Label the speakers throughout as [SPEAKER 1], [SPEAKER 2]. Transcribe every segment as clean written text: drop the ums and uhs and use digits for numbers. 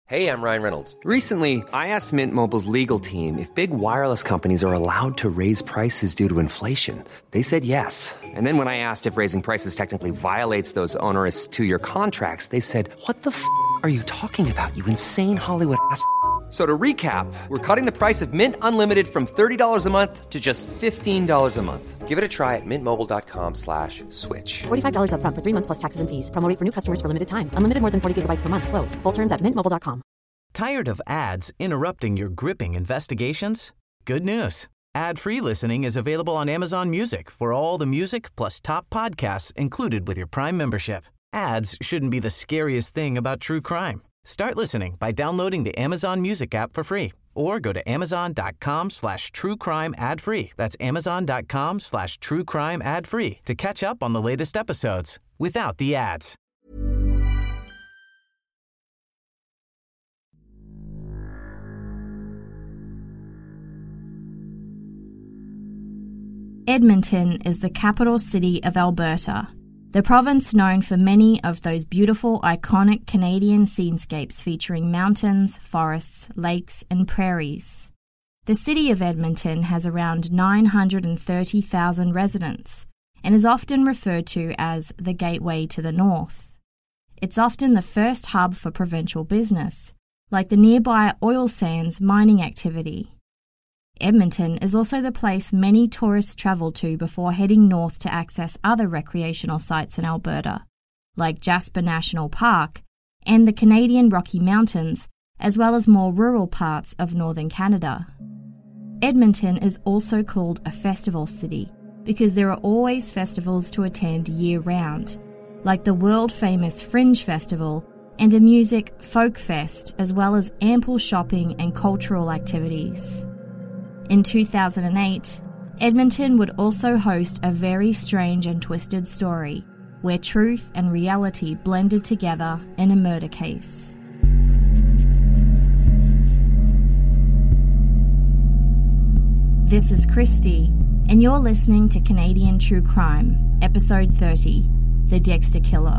[SPEAKER 1] Hey, I'm Ryan Reynolds.
[SPEAKER 2] Recently, I asked Mint Mobile's legal team if big wireless companies are allowed to raise prices due to inflation. They said yes. And then when I asked if raising prices technically violates those onerous two-year contracts, they said, "What the f*** are you talking about, you insane Hollywood ass?" So to recap, we're cutting the price of Mint Unlimited from $30 a month to just $15 a month.
[SPEAKER 1] Give it a try at mintmobile.com/switch.
[SPEAKER 3] $45 up front for 3 months plus taxes and fees. Promo rate for new customers for limited time. Unlimited more than 40 gigabytes per month. Slows full terms at mintmobile.com.
[SPEAKER 4] Tired of ads interrupting your gripping investigations? Good news. Ad-free listening is available on Amazon Music for all the music plus top podcasts included with your Prime membership. Ads shouldn't be the scariest thing about true crime. Start listening by downloading the Amazon Music app for free or go to amazon.com/truecrime ad-free. That's amazon.com/truecrime ad-free to catch up on the latest episodes without the ads.
[SPEAKER 5] Edmonton is the capital city of Alberta, the province known for many of those beautiful, iconic Canadian scenescapes featuring mountains, forests, lakes, and prairies. The city of Edmonton has around 930,000 residents and is often referred to as the Gateway to the North. It's often the first hub for provincial business, like the nearby oil sands mining activity. Edmonton is also the place many tourists travel to before heading north to access other recreational sites in Alberta, like Jasper National Park and the Canadian Rocky Mountains, as well as more rural parts of northern Canada. Edmonton is also called a festival city because there are always festivals to attend year-round, like the world-famous Fringe Festival and a music folk fest, as well as ample shopping and cultural activities. In 2008, Edmonton would also host a very strange and twisted story, where truth and reality blended together in a murder case. This is Christy, and you're listening to Canadian True Crime, Episode 30, The Dexter Killer.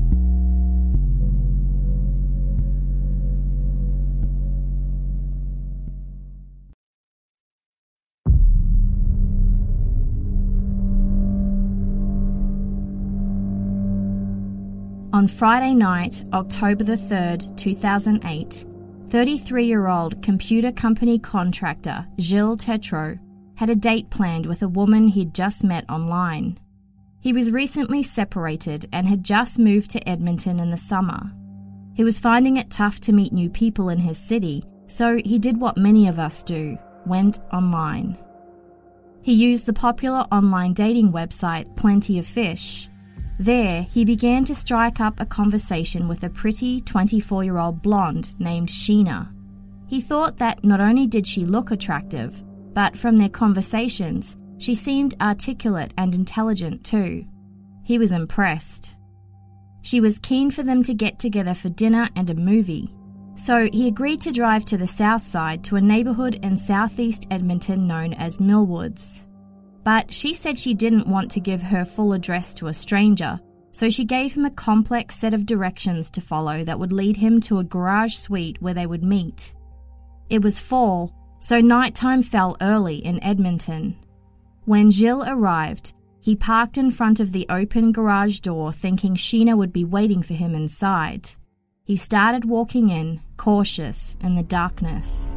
[SPEAKER 5] On Friday night, October the 3rd, 2008, 33-year-old computer company contractor Gilles Tétrault had a date planned with a woman he'd just met online. He was recently separated and had just moved to Edmonton in the summer. He was finding it tough to meet new people in his city, so he did what many of us do, went online. He used the popular online dating website Plenty of Fish. There, he began to strike up a conversation with a pretty 24-year-old blonde named Sheena. He thought that not only did she look attractive, but from their conversations, she seemed articulate and intelligent too. He was impressed. She was keen for them to get together for dinner and a movie, so he agreed to drive to the south side to a neighbourhood in southeast Edmonton known as Millwoods. But she said she didn't want to give her full address to a stranger, so she gave him a complex set of directions to follow that would lead him to a garage suite where they would meet. It was fall, so nighttime fell early in Edmonton. When Gilles arrived, he parked in front of the open garage door thinking Sheena would be waiting for him inside. He started walking in, cautious, in the darkness.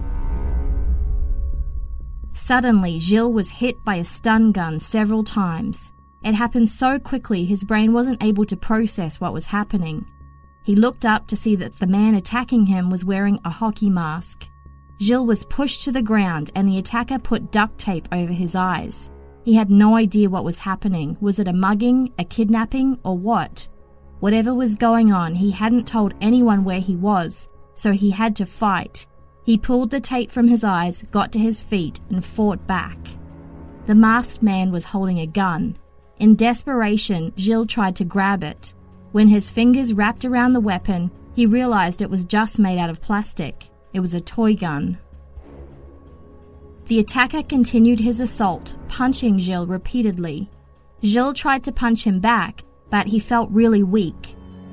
[SPEAKER 5] Suddenly, Gilles was hit by a stun gun several times. It happened so quickly his brain wasn't able to process what was happening. He looked up to see that the man attacking him was wearing a hockey mask. Gilles was pushed to the ground and the attacker put duct tape over his eyes. He had no idea what was happening. Was it a mugging, a kidnapping, or what? Whatever was going on, he hadn't told anyone where he was, so he had to fight. He pulled the tape from his eyes, got to his feet, and fought back. The masked man was holding a gun. In desperation, Gilles tried to grab it. When his fingers wrapped around the weapon, he realized it was just made out of plastic. It was a toy gun. The attacker continued his assault, punching Gilles repeatedly. Gilles tried to punch him back, but he felt really weak.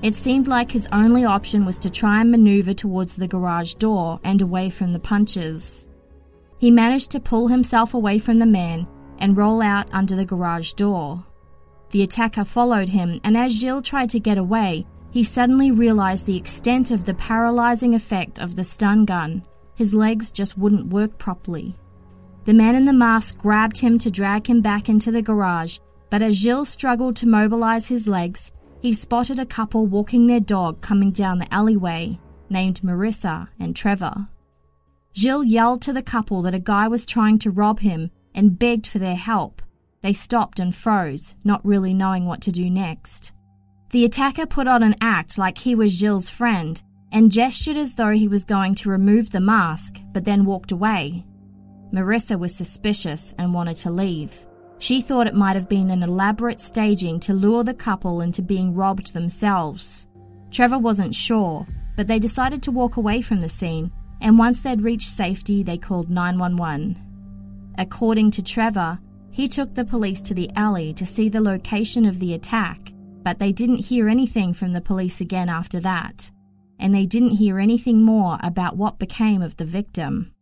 [SPEAKER 5] It seemed like his only option was to try and maneuver towards the garage door and away from the punches. He managed to pull himself away from the man and roll out under the garage door. The attacker followed him, and as Gilles tried to get away, he suddenly realized the extent of the paralyzing effect of the stun gun. His legs just wouldn't work properly. The man in the mask grabbed him to drag him back into the garage, but as Gilles struggled to mobilize his legs, he spotted a couple walking their dog coming down the alleyway, named Marissa and Trevor. Gilles yelled to the couple that a guy was trying to rob him and begged for their help. They stopped and froze, not really knowing what to do next. The attacker put on an act like he was Gilles' friend and gestured as though he was going to remove the mask, but then walked away. Marissa was suspicious and wanted to leave. She thought it might have been an elaborate staging to lure the couple into being robbed themselves. Trevor wasn't sure, but they decided to walk away from the scene, and once they'd reached safety, they called 911. According to Trevor, he took the police to the alley to see the location of the attack, but they didn't hear anything from the police again after that, and they didn't hear anything more about what became of the victim.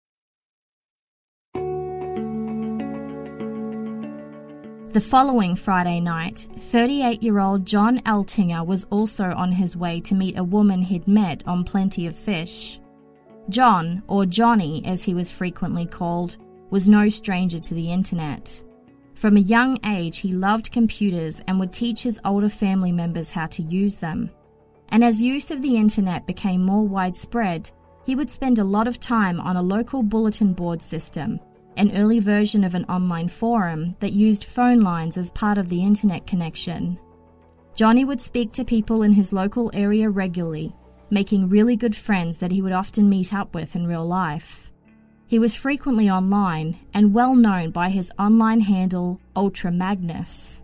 [SPEAKER 5] The following Friday night, 38-year-old John Eltinger was also on his way to meet a woman he'd met on Plenty of Fish. John, or Johnny as he was frequently called, was no stranger to the internet. From a young age, he loved computers and would teach his older family members how to use them. And as use of the internet became more widespread, he would spend a lot of time on a local bulletin board system, an early version of an online forum that used phone lines as part of the internet connection. Johnny would speak to people in his local area regularly, making really good friends that he would often meet up with in real life. He was frequently online and well known by his online handle Ultra Magnus.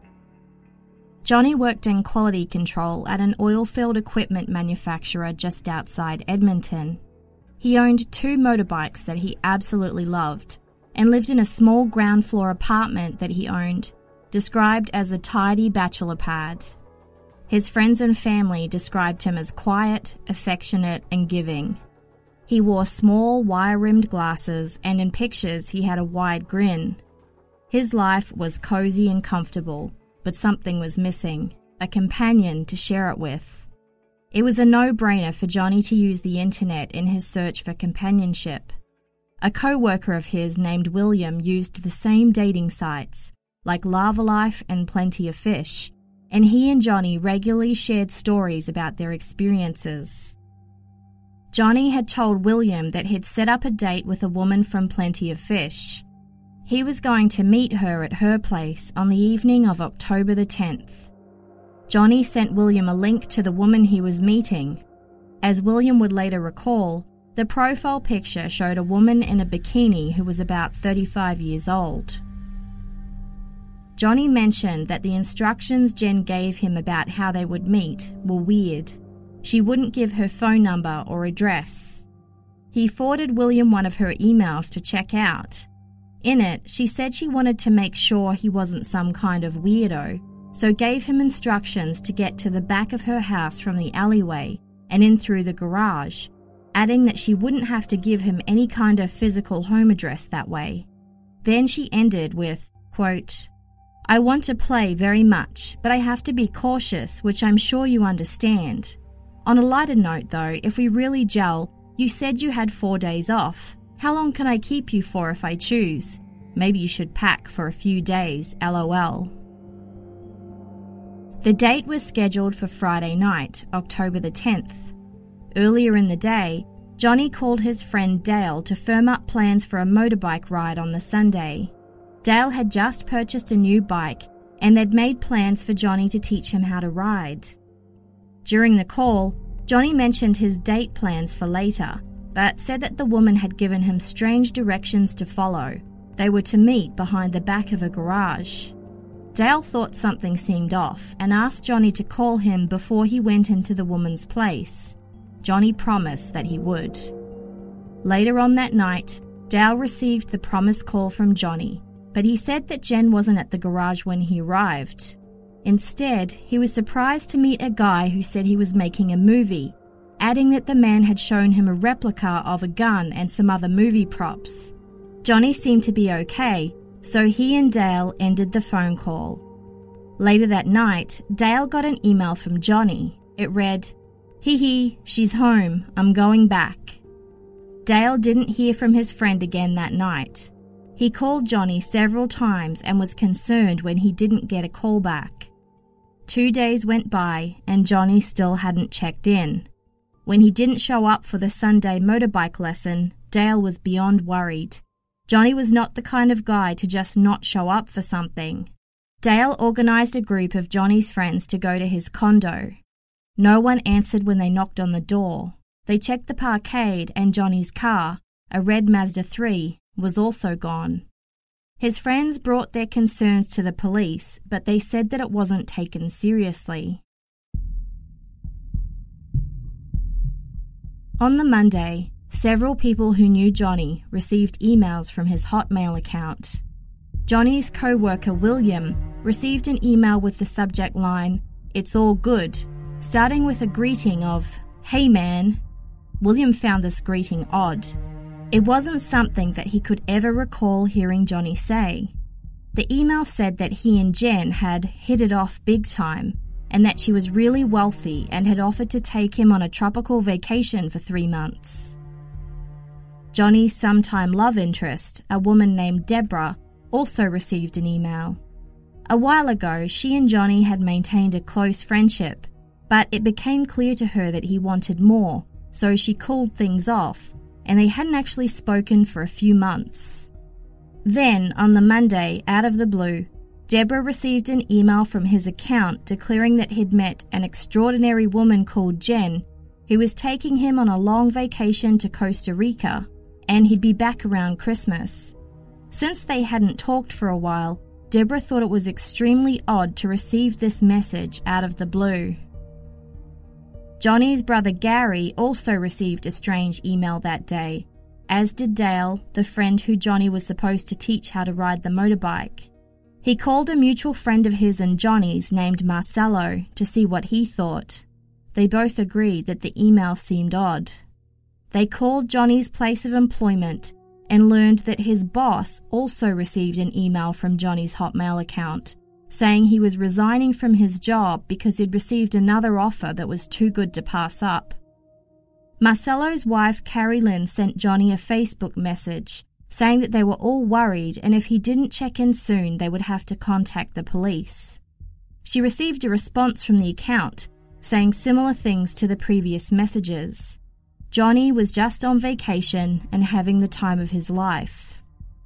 [SPEAKER 5] Johnny worked in quality control at an oilfield equipment manufacturer just outside Edmonton. He owned 2 motorbikes that he absolutely loved and lived in a small ground floor apartment that he owned, described as a tidy bachelor pad. His friends and family described him as quiet, affectionate, and giving. He wore small, wire-rimmed glasses, and in pictures he had a wide grin. His life was cozy and comfortable, but something was missing, a companion to share it with. It was a no-brainer for Johnny to use the internet in his search for companionship. A co-worker of his named William used the same dating sites, like Lavalife and Plenty of Fish, and he and Johnny regularly shared stories about their experiences. Johnny had told William that he'd set up a date with a woman from Plenty of Fish. He was going to meet her at her place on the evening of October the 10th. Johnny sent William a link to the woman he was meeting. As William would later recall, the profile picture showed a woman in a bikini who was about 35 years old. Johnny mentioned that the instructions Jen gave him about how they would meet were weird. She wouldn't give her phone number or address. He forwarded William one of her emails to check out. In it, she said she wanted to make sure he wasn't some kind of weirdo, so gave him instructions to get to the back of her house from the alleyway and in through the garage, adding that she wouldn't have to give him any kind of physical home address that way. Then she ended with, quote, "I want to play very much, but I have to be cautious, which I'm sure you understand. On a lighter note though, if we really gel, you said you had 4 days off. How long can I keep you for if I choose? Maybe you should pack for a few days, LOL." The date was scheduled for Friday night, October the 10th. Earlier in the day, Johnny called his friend Dale to firm up plans for a motorbike ride on the Sunday. Dale had just purchased a new bike, and they'd made plans for Johnny to teach him how to ride. During the call, Johnny mentioned his date plans for later, but said that the woman had given him strange directions to follow. They were to meet behind the back of a garage. Dale thought something seemed off and asked Johnny to call him before he went into the woman's place. Johnny promised that he would. Later on that night, Dale received the promised call from Johnny, but he said that Jen wasn't at the garage when he arrived. Instead, he was surprised to meet a guy who said he was making a movie, adding that the man had shown him a replica of a gun and some other movie props. Johnny seemed to be okay, so he and Dale ended the phone call. Later that night, Dale got an email from Johnny. It read, "Hee hee, she's home, I'm going back." Dale didn't hear from his friend again that night. He called Johnny several times and was concerned when he didn't get a call back. 2 days went by and Johnny still hadn't checked in. When he didn't show up for the Sunday motorbike lesson, Dale was beyond worried. Johnny was not the kind of guy to just not show up for something. Dale organized a group of Johnny's friends to go to his condo. No one answered when they knocked on the door. They checked the parkade and Johnny's car, a red Mazda 3, was also gone. His friends brought their concerns to the police, but they said that it wasn't taken seriously. On the Monday, several people who knew Johnny received emails from his Hotmail account. Johnny's co-worker William received an email with the subject line, "It's all good," starting with a greeting of, "Hey man." William found this greeting odd. It wasn't something that he could ever recall hearing Johnny say. The email said that he and Jen had hit it off big time, and that she was really wealthy and had offered to take him on a tropical vacation for 3 months. Johnny's sometime love interest, a woman named Deborah, also received an email. A while ago, she and Johnny had maintained a close friendship, but it became clear to her that he wanted more, so she cooled things off, and they hadn't actually spoken for a few months. Then, on the Monday, out of the blue, Deborah received an email from his account declaring that he'd met an extraordinary woman called Jen, who was taking him on a long vacation to Costa Rica, and he'd be back around Christmas. Since they hadn't talked for a while, Deborah thought it was extremely odd to receive this message out of the blue. Johnny's brother Gary also received a strange email that day, as did Dale, the friend who Johnny was supposed to teach how to ride the motorbike. He called a mutual friend of his and Johnny's named Marcelo to see what he thought. They both agreed that the email seemed odd. They called Johnny's place of employment and learned that his boss also received an email from Johnny's Hotmail account, saying he was resigning from his job because he'd received another offer that was too good to pass up. Marcelo's wife Carrie Lynn sent Johnny a Facebook message saying that they were all worried and if he didn't check in soon they would have to contact the police. She received a response from the account saying similar things to the previous messages. Johnny was just on vacation and having the time of his life.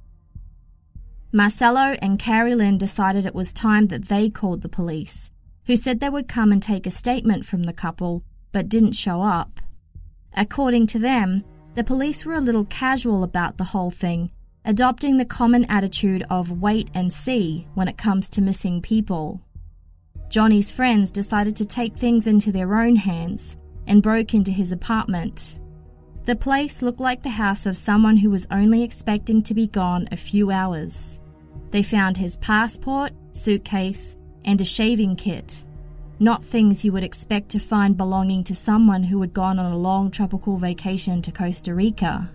[SPEAKER 5] Marcelo and Carrie Lynn decided it was time that they called the police, who said they would come and take a statement from the couple, but didn't show up. According to them, the police were a little casual about the whole thing, adopting the common attitude of wait and see when it comes to missing people. Johnny's friends decided to take things into their own hands and broke into his apartment. The place looked like the house of someone who was only expecting to be gone a few hours. They found his passport, suitcase, and a shaving kit. Not things you would expect to find belonging to someone who had gone on a long tropical vacation to Costa Rica.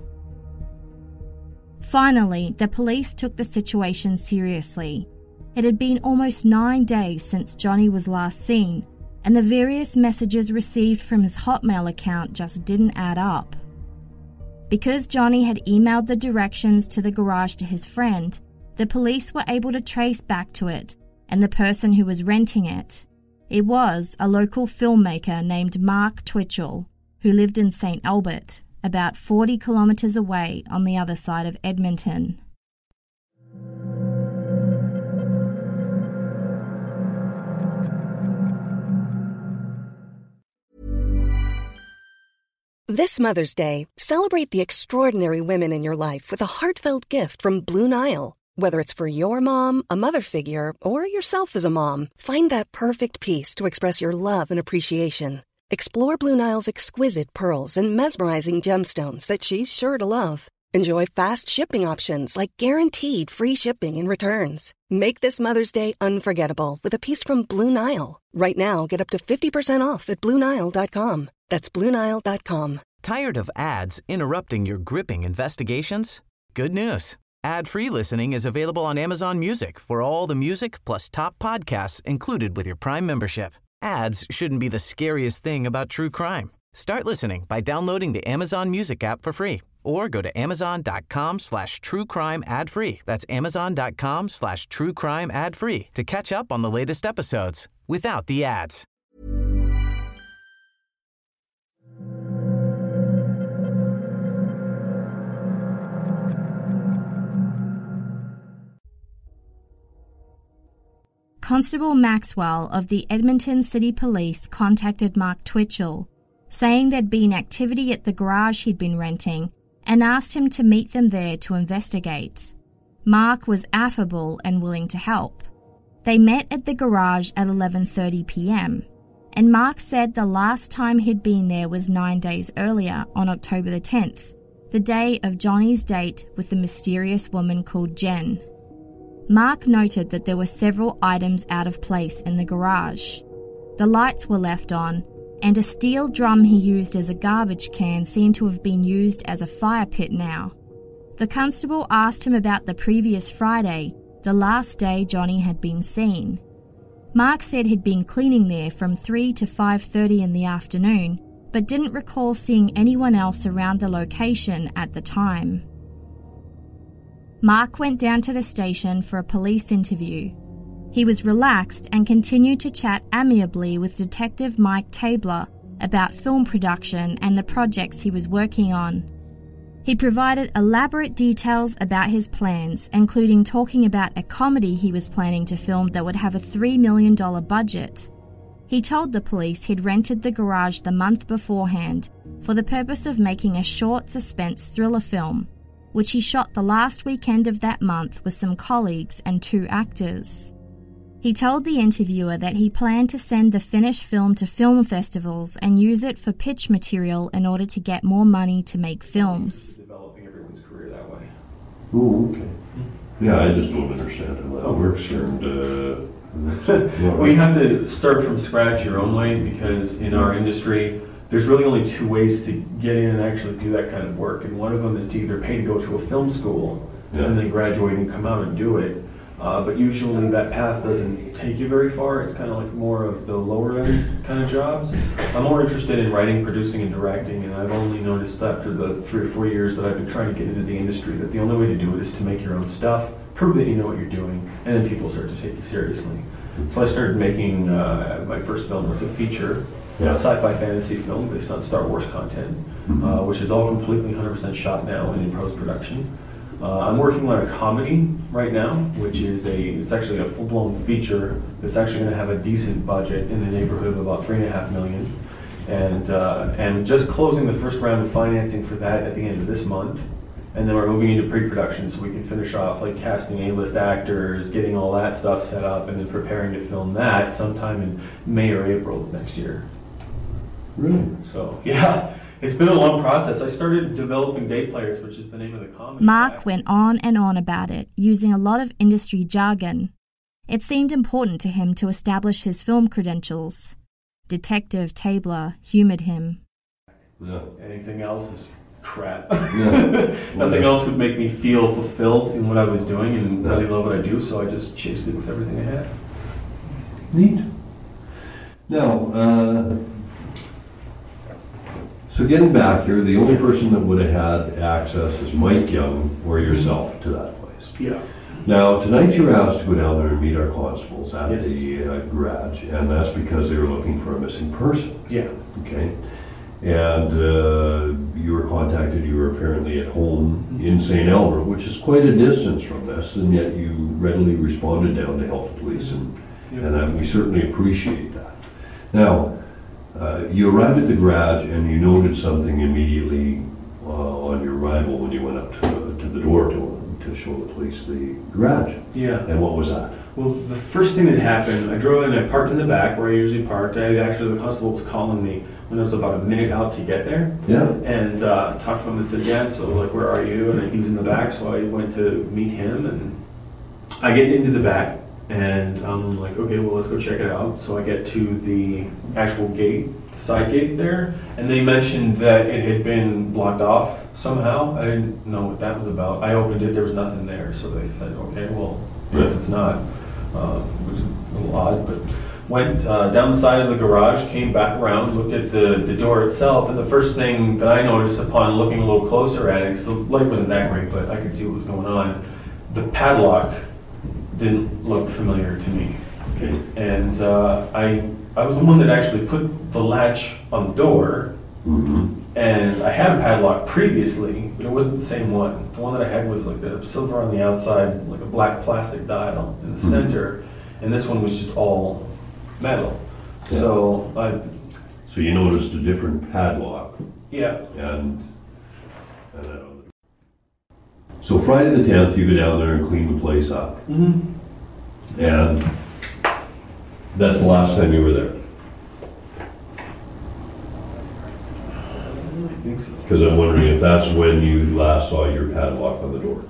[SPEAKER 5] Finally, the police took the situation seriously. It had been almost 9 days since Johnny was last seen, and the various messages received from his Hotmail account just didn't add up. Because Johnny had emailed the directions to the garage to his friend, the police were able to trace back to it and the person who was renting it. It was a local filmmaker named Mark Twitchell, who lived in St. Albert, about 40 kilometers away on the other side of Edmonton.
[SPEAKER 6] This Mother's Day, celebrate the extraordinary women in your life with a heartfelt gift from Blue Nile. Whether it's for your mom, a mother figure, or yourself as a mom, find that perfect piece to express your love and appreciation. Explore Blue Nile's exquisite pearls and mesmerizing gemstones that she's sure to love. Enjoy fast shipping options like guaranteed free shipping and returns. Make this Mother's Day unforgettable with a piece from Blue Nile. Right now, get up to 50% off at BlueNile.com. That's BlueNile.com.
[SPEAKER 4] Tired of ads interrupting your gripping investigations? Good news. Ad-free listening is available on Amazon Music for all the music plus top podcasts included with your Prime membership. Ads shouldn't be the scariest thing about true crime. Start listening by downloading the Amazon Music app for free or go to amazon.com/truecrime ad-free. That's amazon.com/truecrime ad-free to catch up on the latest episodes without the ads.
[SPEAKER 5] Constable Maxwell of the Edmonton City Police contacted Mark Twitchell, saying there'd been activity at the garage he'd been renting and asked him to meet them there to investigate. Mark was affable and willing to help. They met at the garage at 11:30 p.m, and Mark said the last time he'd been there was 9 days earlier on October the 10th, the day of Johnny's date with the mysterious woman called Jen. Mark noted that there were several items out of place in the garage. The lights were left on, and a steel drum he used as a garbage can seemed to have been used as a fire pit now. The constable asked him about the previous Friday, the last day Johnny had been seen. Mark said he'd been cleaning there from 3 to 5:30 in the afternoon, but didn't recall seeing anyone else around the location at the time. Mark went down to the station for a police interview. He was relaxed and continued to chat amiably with Detective Mike Tabler about film production and the projects he was working on. He provided elaborate details about his plans, including talking about a comedy he was planning to film that would have a $3 million budget. He told the police he'd rented the garage the month beforehand for the purpose of making a short suspense thriller film, which he shot the last weekend of that month with some colleagues and 2 actors. He told the interviewer that he planned to send the finished film to film festivals and use it for pitch material in order to get more money to make films.
[SPEAKER 7] Developing everyone's career that way.
[SPEAKER 8] Oh, okay. Yeah, I just don't understand how that works. And
[SPEAKER 7] well, you have to start from scratch your own way, because in our industry, there's really only 2 ways to get in and actually do that kind of work. And one of them is to either pay to go to a film school and then graduate and come out and do it. But usually that path doesn't take you very far. It's kind of like more of the lower end kind of jobs. I'm more interested in writing, producing, and directing, and I've only noticed after the 3 or 4 years that I've been trying to get into the industry that the only way to do it is to make your own stuff, prove that you know what you're doing, and then people start to take you seriously. So I started making, my first film was a feature, a sci-fi fantasy film based on Star Wars content, which is all completely 100% shot now and in post-production. I'm working on a comedy right now, which is it's actually a full-blown feature that's actually going to have a decent budget in the neighborhood of about $3.5 million. And just closing the first round of financing for that at the end of this month. And then we're moving into pre-production so we can finish off like casting A-list actors, getting all that stuff set up, and then preparing to film that sometime in May or April of next year.
[SPEAKER 8] really?
[SPEAKER 7] So, yeah, it's been a long process. I started developing Day Players, which is the name of the comedy.
[SPEAKER 5] Mark went on and on about it, using a lot of industry jargon. It seemed important to him to establish his film credentials. Detective Tabler humoured him.
[SPEAKER 8] Yeah.
[SPEAKER 7] Anything else is crap.
[SPEAKER 8] Yeah.
[SPEAKER 7] Nothing else would make me feel fulfilled in what I was doing and really love what I do, so I just chased it with everything I had.
[SPEAKER 8] Neat. Now, so getting back here, the only person that would have had access is Mike Young or yourself to that place.
[SPEAKER 7] Yeah.
[SPEAKER 8] Now, tonight you were asked to go down there and meet our constables at
[SPEAKER 7] Yes.
[SPEAKER 8] the garage, and that's because they were looking for a missing person.
[SPEAKER 7] Yeah.
[SPEAKER 8] Okay. And you were contacted, you were apparently at home in St. Albert, which is quite a distance from this, and yet you readily responded down to help the police, and we certainly appreciate that. Now, you arrived at the garage and you noted something immediately on your arrival when you went up to the door to show the police the garage.
[SPEAKER 7] Yeah.
[SPEAKER 8] And what was that?
[SPEAKER 7] Well, the first thing that happened, I drove in, I parked in the back where I usually parked. The constable was calling me when it was about a minute out to get there.
[SPEAKER 8] Yeah.
[SPEAKER 7] And talked to him and said, yeah, so like, where are you? And he was in the back, so I went to meet him, and I get into the back, and I'm like, okay, well, let's go check it out. So I get to the actual gate, side gate there, and they mentioned that it had been blocked off somehow. I didn't know what that was about. I opened it, there was nothing there, so they said, okay, well, I guess it's not. Which is a little odd, but went down the side of the garage, came back around, looked at the door itself, and the first thing that I noticed upon looking a little closer at it, because the light wasn't that great, but I could see what was going on, the padlock didn't look familiar to me.
[SPEAKER 8] Okay.
[SPEAKER 7] And I was the one that actually put the latch on the door, and I had a padlock previously, but it wasn't the same one. The one that I had was like the silver on the outside, like a black plastic dial in the center, and this one was just all metal.
[SPEAKER 8] Yeah.
[SPEAKER 7] So
[SPEAKER 8] you noticed a different padlock.
[SPEAKER 7] Yeah.
[SPEAKER 8] And so Friday the 10th, you go down there and clean the place up. And that's the last time you were there.
[SPEAKER 7] I think so.
[SPEAKER 8] Because I'm wondering if that's when you last saw your padlock on the door.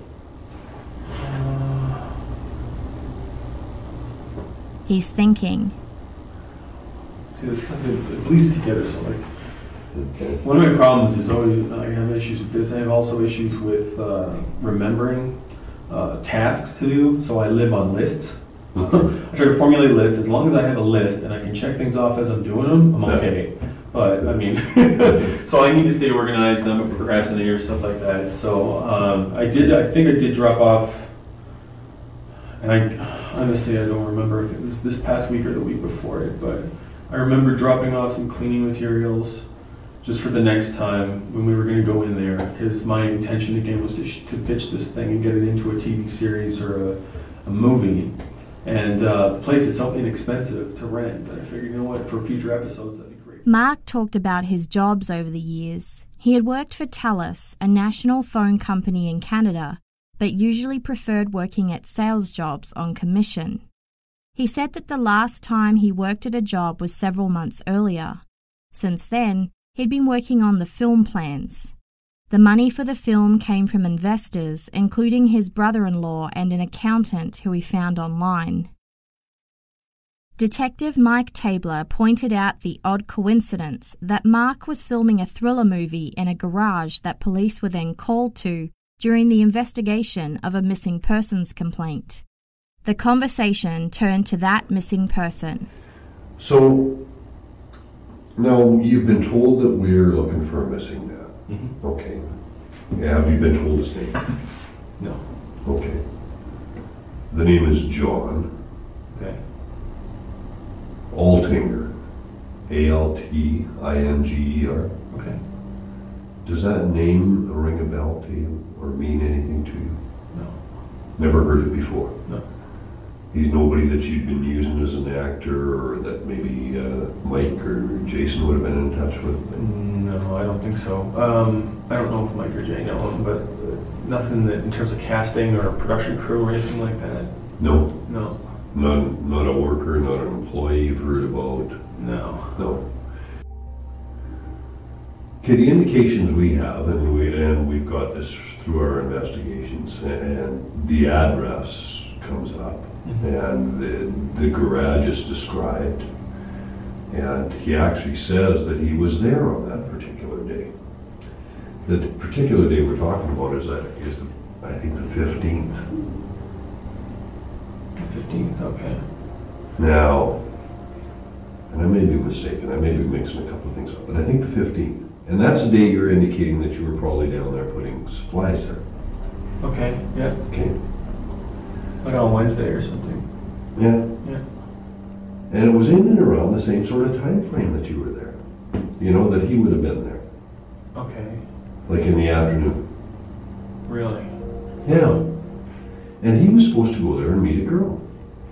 [SPEAKER 5] He's thinking.
[SPEAKER 7] See, this stuff it bleeds together. So like,
[SPEAKER 8] Okay.
[SPEAKER 7] one of my problems is always I have issues with this. I have also issues with remembering tasks to do. So I live on lists. I try to formulate lists. As long as I have a list and I can check things off as I'm doing them, I'm okay. But I mean, so I need to stay organized. I'm a procrastinator, stuff like that. So I think I did drop off, and honestly I don't remember if it was this past week or the week before it, but I remember dropping off some cleaning materials just for the next time when we were going to go in there. Because my intention again was to pitch this thing and get it into a TV series or a movie. And the place is so inexpensive to rent that I figured, you know what, for future episodes that'd be great.
[SPEAKER 5] Mark talked about his jobs over the years. He had worked for TELUS, a national phone company in Canada, but usually preferred working at sales jobs on commission. He said that the last time he worked at a job was several months earlier. Since then, he'd been working on the film plans. The money for the film came from investors, including his brother-in-law and an accountant who he found online. Detective Mike Tabler pointed out the odd coincidence that Mark was filming a thriller movie in a garage that police were then called to during the investigation of a missing persons complaint. The conversation turned to that missing person.
[SPEAKER 8] So, now you've been told that we're looking for a missing man. Okay. Yeah, have you been told his name?
[SPEAKER 7] No.
[SPEAKER 8] Okay. The name is John
[SPEAKER 7] Okay.
[SPEAKER 8] Altinger. Altinger.
[SPEAKER 7] Okay.
[SPEAKER 8] Does that name ring a bell to you or mean anything to you?
[SPEAKER 7] No.
[SPEAKER 8] Never heard it before?
[SPEAKER 7] No.
[SPEAKER 8] He's nobody that you've been using as an actor or that maybe Mike or Jason would have been in touch with?
[SPEAKER 7] No, I don't think so. I don't know if Mike or Jay know him, but nothing that in terms of casting or production crew or anything like that.
[SPEAKER 8] No?
[SPEAKER 7] No.
[SPEAKER 8] Not a worker, not an employee you've heard about?
[SPEAKER 7] No.
[SPEAKER 8] No. Okay, the indications we have, and we've got this through our investigations, and the address comes up, and the garage is described, and he actually says that he was there on that particular day. The particular day we're talking about is I think the 15th.
[SPEAKER 7] 15th, okay.
[SPEAKER 8] Now, and I may be mistaken, I may be mixing a couple of things up, but I think the 15th. And that's the day you're indicating that you were probably down there putting supplies there.
[SPEAKER 7] Okay, yeah.
[SPEAKER 8] Okay.
[SPEAKER 7] Like on Wednesday or something.
[SPEAKER 8] Yeah.
[SPEAKER 7] Yeah.
[SPEAKER 8] And it was in and around the same sort of time frame that you were there. You know, that he would have been there.
[SPEAKER 7] Okay.
[SPEAKER 8] Like in the afternoon.
[SPEAKER 7] Really?
[SPEAKER 8] Yeah. And he was supposed to go there and meet a girl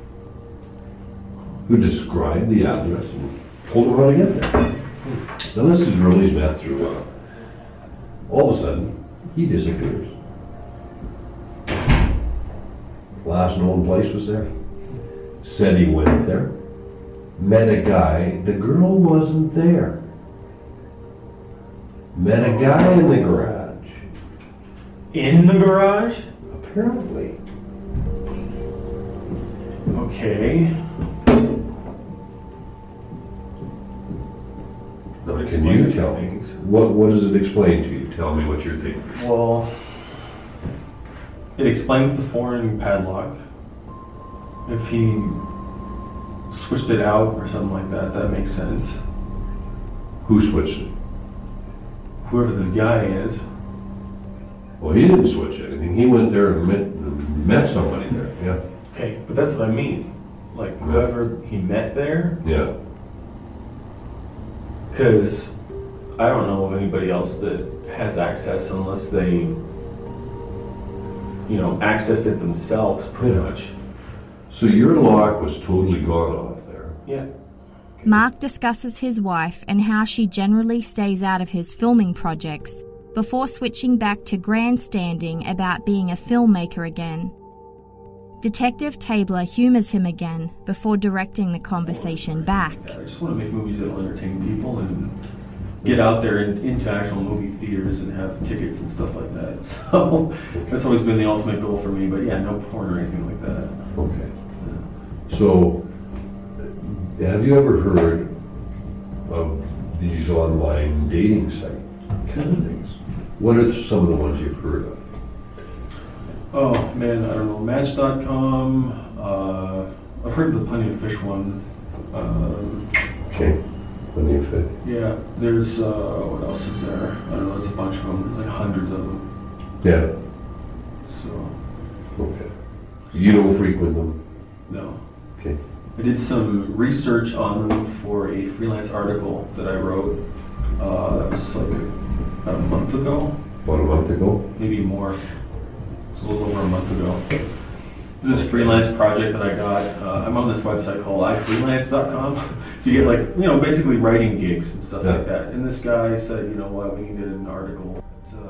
[SPEAKER 8] who described the address and told him how to get there. Now this is girl he's met through all of a sudden, he disappears. Last known place was there. Said he went there. Met a guy. The girl wasn't there. met a guy in the garage.
[SPEAKER 7] In the garage?
[SPEAKER 8] Apparently.
[SPEAKER 7] Okay.
[SPEAKER 8] Can you tell me? What does it explain to you? Tell me what you're thinking.
[SPEAKER 7] Well, it explains the foreign padlock. If he switched it out or something like that, that makes sense.
[SPEAKER 8] Who switched it?
[SPEAKER 7] Whoever this guy is.
[SPEAKER 8] Well, he didn't switch anything. He went there and met somebody there, yeah.
[SPEAKER 7] Okay, but that's what I mean. Like, whoever he met there.
[SPEAKER 8] Yeah.
[SPEAKER 7] Because I don't know of anybody else that has access unless they, accessed it themselves, pretty much.
[SPEAKER 8] So your lock was totally gone off there?
[SPEAKER 7] Yeah.
[SPEAKER 5] Mark discusses his wife and how she generally stays out of his filming projects before switching back to grandstanding about being a filmmaker again. Detective Tabler humours him again before directing the conversation back.
[SPEAKER 7] I just want to make movies that will entertain people and get out there into actual movie theaters and have tickets and stuff like that. So that's always been the ultimate goal for me, but yeah, no porn or anything like that.
[SPEAKER 8] Okay. So, have you ever heard of these online dating site kind of things? What are some of the ones you've heard of?
[SPEAKER 7] Oh man, I don't know. Match.com. I've heard of the Plenty of Fish one.
[SPEAKER 8] Okay, Plenty of Fish.
[SPEAKER 7] Yeah, there's what else is there? I don't know. There's a bunch of them. There's like hundreds of them.
[SPEAKER 8] Yeah.
[SPEAKER 7] So.
[SPEAKER 8] Okay. You don't frequent them?
[SPEAKER 7] No.
[SPEAKER 8] Okay.
[SPEAKER 7] I did some research on them for a freelance article that I wrote. That was like about a month ago.
[SPEAKER 8] About a month ago?
[SPEAKER 7] Maybe more. It's a little over a month ago. This is a freelance project that I got. I'm on this website called ifreelance.com. So you get like, basically writing gigs and stuff like that. And this guy said, you know what, we needed an article.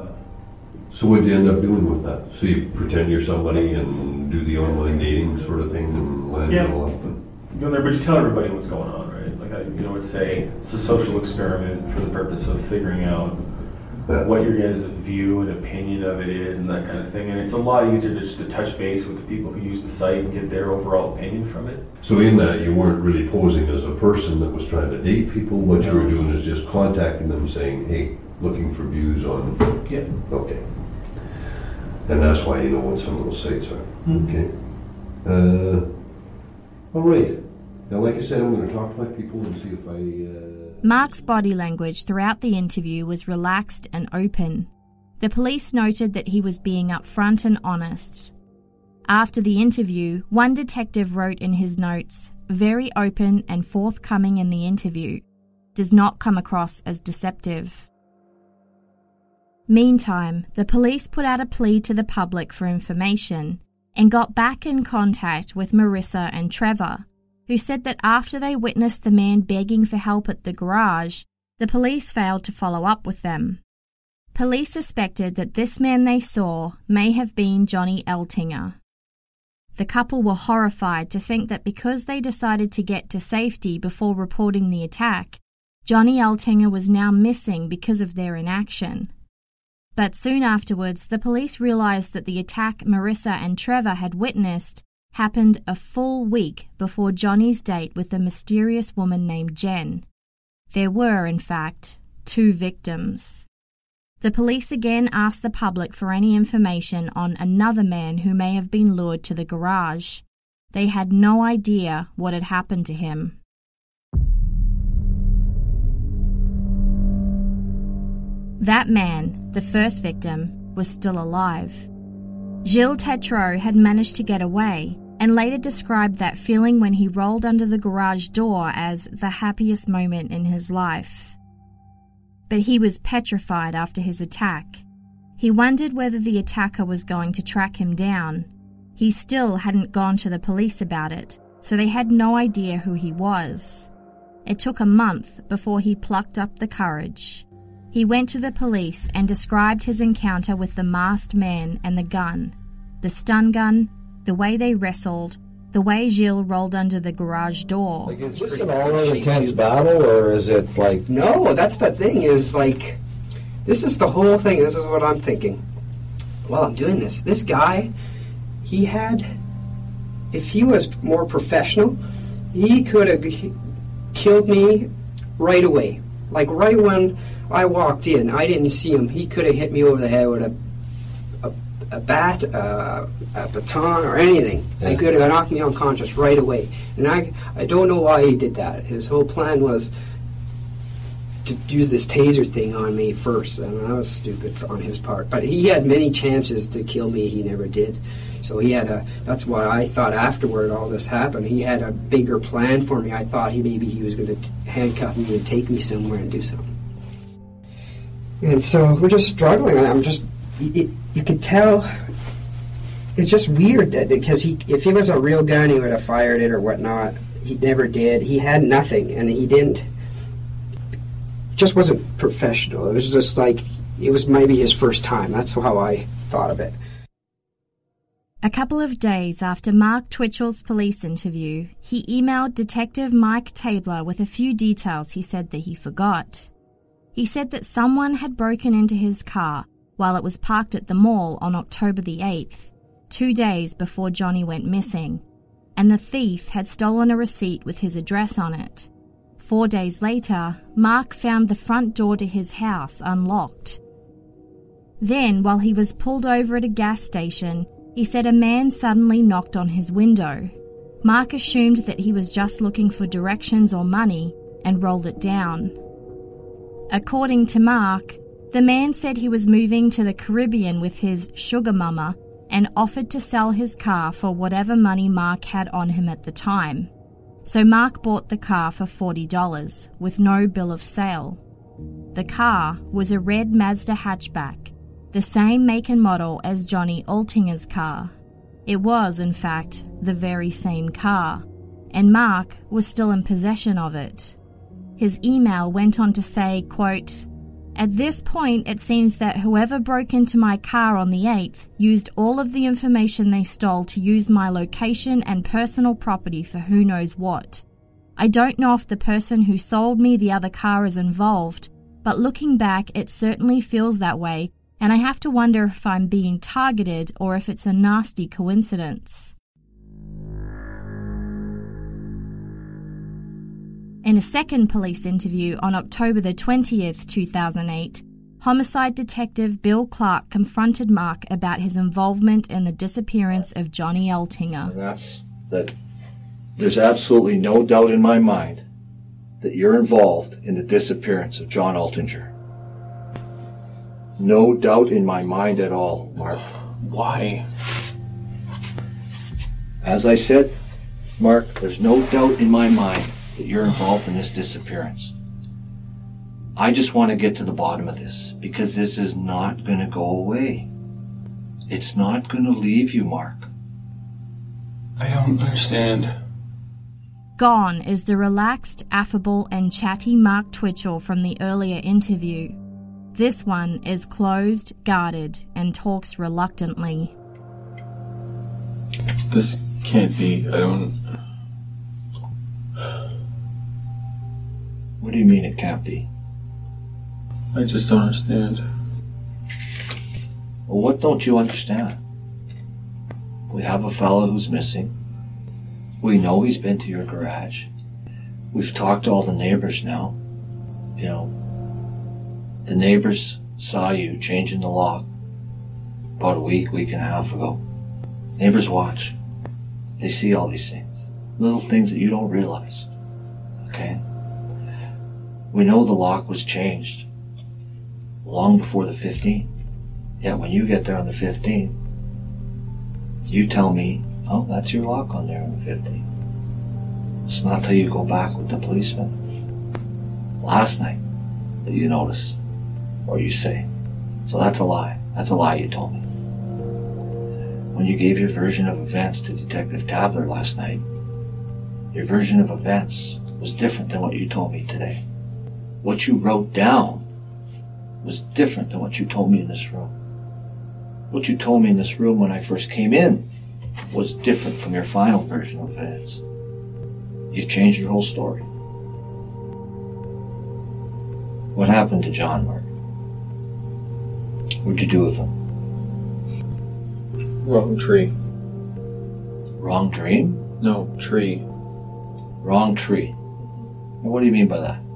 [SPEAKER 8] So what did you end up doing with that? So you pretend you're somebody and do the online dating sort of thing and land it all up?
[SPEAKER 7] You go there, but you tell everybody what's going on, right? Like I would say, it's a social experiment for the purpose of figuring out what your guys' view and opinion of it is and that kind of thing. And it's a lot easier to just to touch base with the people who use the site and get their overall opinion from it.
[SPEAKER 8] So in that, you weren't really posing as a person that was trying to date people. What you were doing is just contacting them saying, hey, looking for views on...
[SPEAKER 7] Yeah.
[SPEAKER 8] Okay. And that's why you know what some of those sites are.
[SPEAKER 7] Mm-hmm.
[SPEAKER 8] Okay. All right. Now, like I said, I'm going to talk to my people and see if I...
[SPEAKER 5] Mark's body language throughout the interview was relaxed and open. The police noted that he was being upfront and honest. After the interview, one detective wrote in his notes, "Very open and forthcoming in the interview. Does not come across as deceptive." Meantime, the police put out a plea to the public for information and got back in contact with Marissa and Trevor, who said that after they witnessed the man begging for help at the garage, the police failed to follow up with them. Police suspected that this man they saw may have been Johnny Eltinger. The couple were horrified to think that because they decided to get to safety before reporting the attack, Johnny Eltinger was now missing because of their inaction. But soon afterwards, the police realized that the attack Marissa and Trevor had witnessed happened a full week before Johnny's date with the mysterious woman named Jen. There were, in fact, 2 victims. The police again asked the public for any information on another man who may have been lured to the garage. They had no idea what had happened to him. That man, the first victim, was still alive. Gilles Tétrault had managed to get away and later described that feeling when he rolled under the garage door as the happiest moment in his life. But he was petrified after his attack. He wondered whether the attacker was going to track him down. He still hadn't gone to the police about it, so they had no idea who he was. It took a month before he plucked up the courage. He went to the police and described his encounter with the masked man and the gun, the stun gun, the way they wrestled, the way Gilles rolled under the garage door.
[SPEAKER 9] Like, is this an all-out intense battle, or is it like...
[SPEAKER 10] No, that's the thing, is like,
[SPEAKER 9] This is the whole thing. This is what I'm thinking. Well, I'm doing this. This guy, if he was more professional, he could have killed me right away. Like right when I walked in, I didn't see him. He could have hit me over the head with a bat, a baton, or anything. He could have knocked me unconscious right away. And I don't know why he did that. His whole plan was to use this taser thing on me first, and that was stupid on his part. But he had many chances to kill me. He never did. So that's why I thought afterward all this happened. He had a bigger plan for me. I thought maybe he was going to handcuff me and take me somewhere and do something. And so we're just struggling. You could tell, it's just weird that because if he was a real gun, he would have fired it or whatnot. He never did. He had nothing, and he didn't. Just wasn't professional. It was just like, it was maybe his first time. That's how I thought of it.
[SPEAKER 5] A couple of days after Mark Twitchell's police interview, he emailed Detective Mike Tabler with a few details he said that he forgot. He said that someone had broken into his car while it was parked at the mall on October the 8th, 2 days before Johnny went missing, and the thief had stolen a receipt with his address on it. 4 days later, Mark found the front door to his house unlocked. Then, while he was pulled over at a gas station, he said a man suddenly knocked on his window. Mark assumed that he was just looking for directions or money and rolled it down. According to Mark, the man said he was moving to the Caribbean with his sugar mama and offered to sell his car for whatever money Mark had on him at the time. So Mark bought the car for $40 with no bill of sale. The car was a red Mazda hatchback, the same make and model as Johnny Altinger's car. It was, in fact, the very same car, and Mark was still in possession of it. His email went on to say, quote, "At this point, it seems that whoever broke into my car on the 8th used all of the information they stole to use my location and personal property for who knows what. I don't know if the person who sold me the other car is involved, but looking back, it certainly feels that way, and I have to wonder if I'm being targeted or if it's a nasty coincidence." In a second police interview on October the 20th, 2008, homicide detective Bill Clark confronted Mark about his involvement in the disappearance of Johnny Altinger.
[SPEAKER 10] And that's that there's absolutely no doubt in my mind that you're involved in the disappearance of John Altinger. No doubt in my mind at all, Mark.
[SPEAKER 7] Why?
[SPEAKER 10] As I said, Mark, there's no doubt in my mind that you're involved in this disappearance. I just want to get to the bottom of this, because this is not going to go away. It's not going to leave you, Mark.
[SPEAKER 7] I don't understand.
[SPEAKER 5] Gone is the relaxed, affable, and chatty Mark Twitchell from the earlier interview. This one is closed, guarded, and talks reluctantly.
[SPEAKER 7] This can't be. I don't...
[SPEAKER 10] What do you mean it can't be?
[SPEAKER 7] I just don't understand.
[SPEAKER 10] Well, what don't you understand? We have a fellow who's missing. We know he's been to your garage. We've talked to all the neighbors now. You know, the neighbors saw you changing the lock about a week and a half ago. Neighbors watch. They see all these things. Little things that you don't realize. Okay? We know the lock was changed long before the 15th. Yet when you get there on the 15th, you tell me, oh, that's your lock on there on the 15th. It's not till you go back with the policeman last night that you notice, or you say. So that's a lie. That's a lie you told me. When you gave your version of events to Detective Tabler last night, your version of events was different than what you told me today. What you wrote down was different than what you told me in this room. What you told me in this room when I first came in was different from your final version of events. You've changed your whole story. What happened to John, Mark? What'd you do with them?
[SPEAKER 7] Wrong tree.
[SPEAKER 10] Wrong dream?
[SPEAKER 7] No, tree.
[SPEAKER 10] Wrong tree. And what do you mean by that?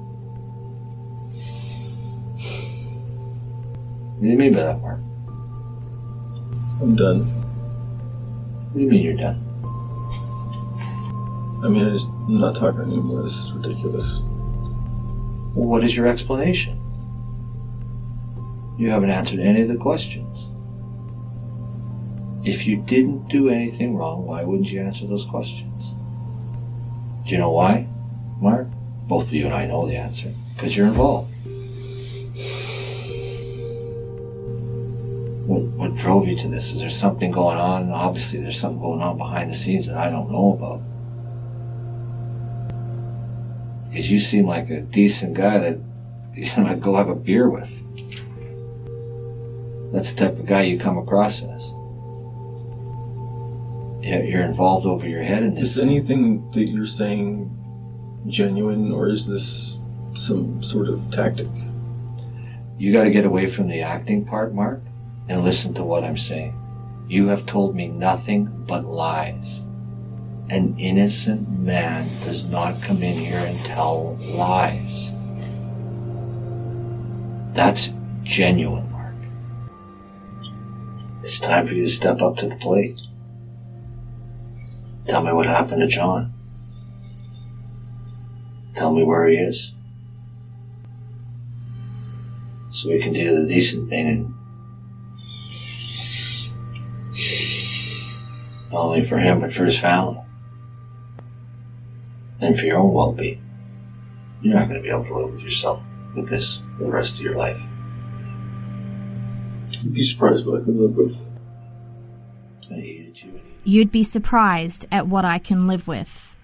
[SPEAKER 10] What do you mean by that, Mark?
[SPEAKER 7] I'm done.
[SPEAKER 10] What do you mean you're done?
[SPEAKER 7] I mean, I'm not talking anymore. This is ridiculous.
[SPEAKER 10] Well, what is your explanation? You haven't answered any of the questions. If you didn't do anything wrong, why wouldn't you answer those questions? Do you know why, Mark? Both of you and I know the answer. Because you're involved. What drove you to this? Is there something going on? Obviously there's something going on behind the scenes that I don't know about. Because you seem like a decent guy that I'd go have a beer with. That's the type of guy you come across as. You're involved over your head in this.
[SPEAKER 7] Is anything that you're saying genuine, or is this some sort of tactic?
[SPEAKER 10] You got to get away from the acting part, Mark, and listen to what I'm saying. You have told me nothing but lies. An innocent man does not come in here and tell lies. That's genuine, Mark. It's time for you to step up to the plate. Tell me what happened to John. Tell me where he is. So we can do the decent thing and not only for him, but for his family. And for your own well-being. You're not going to be able to live with yourself with this for the rest of your life.
[SPEAKER 7] You'd be surprised what I could live with.
[SPEAKER 5] You'd be surprised at what I can live with.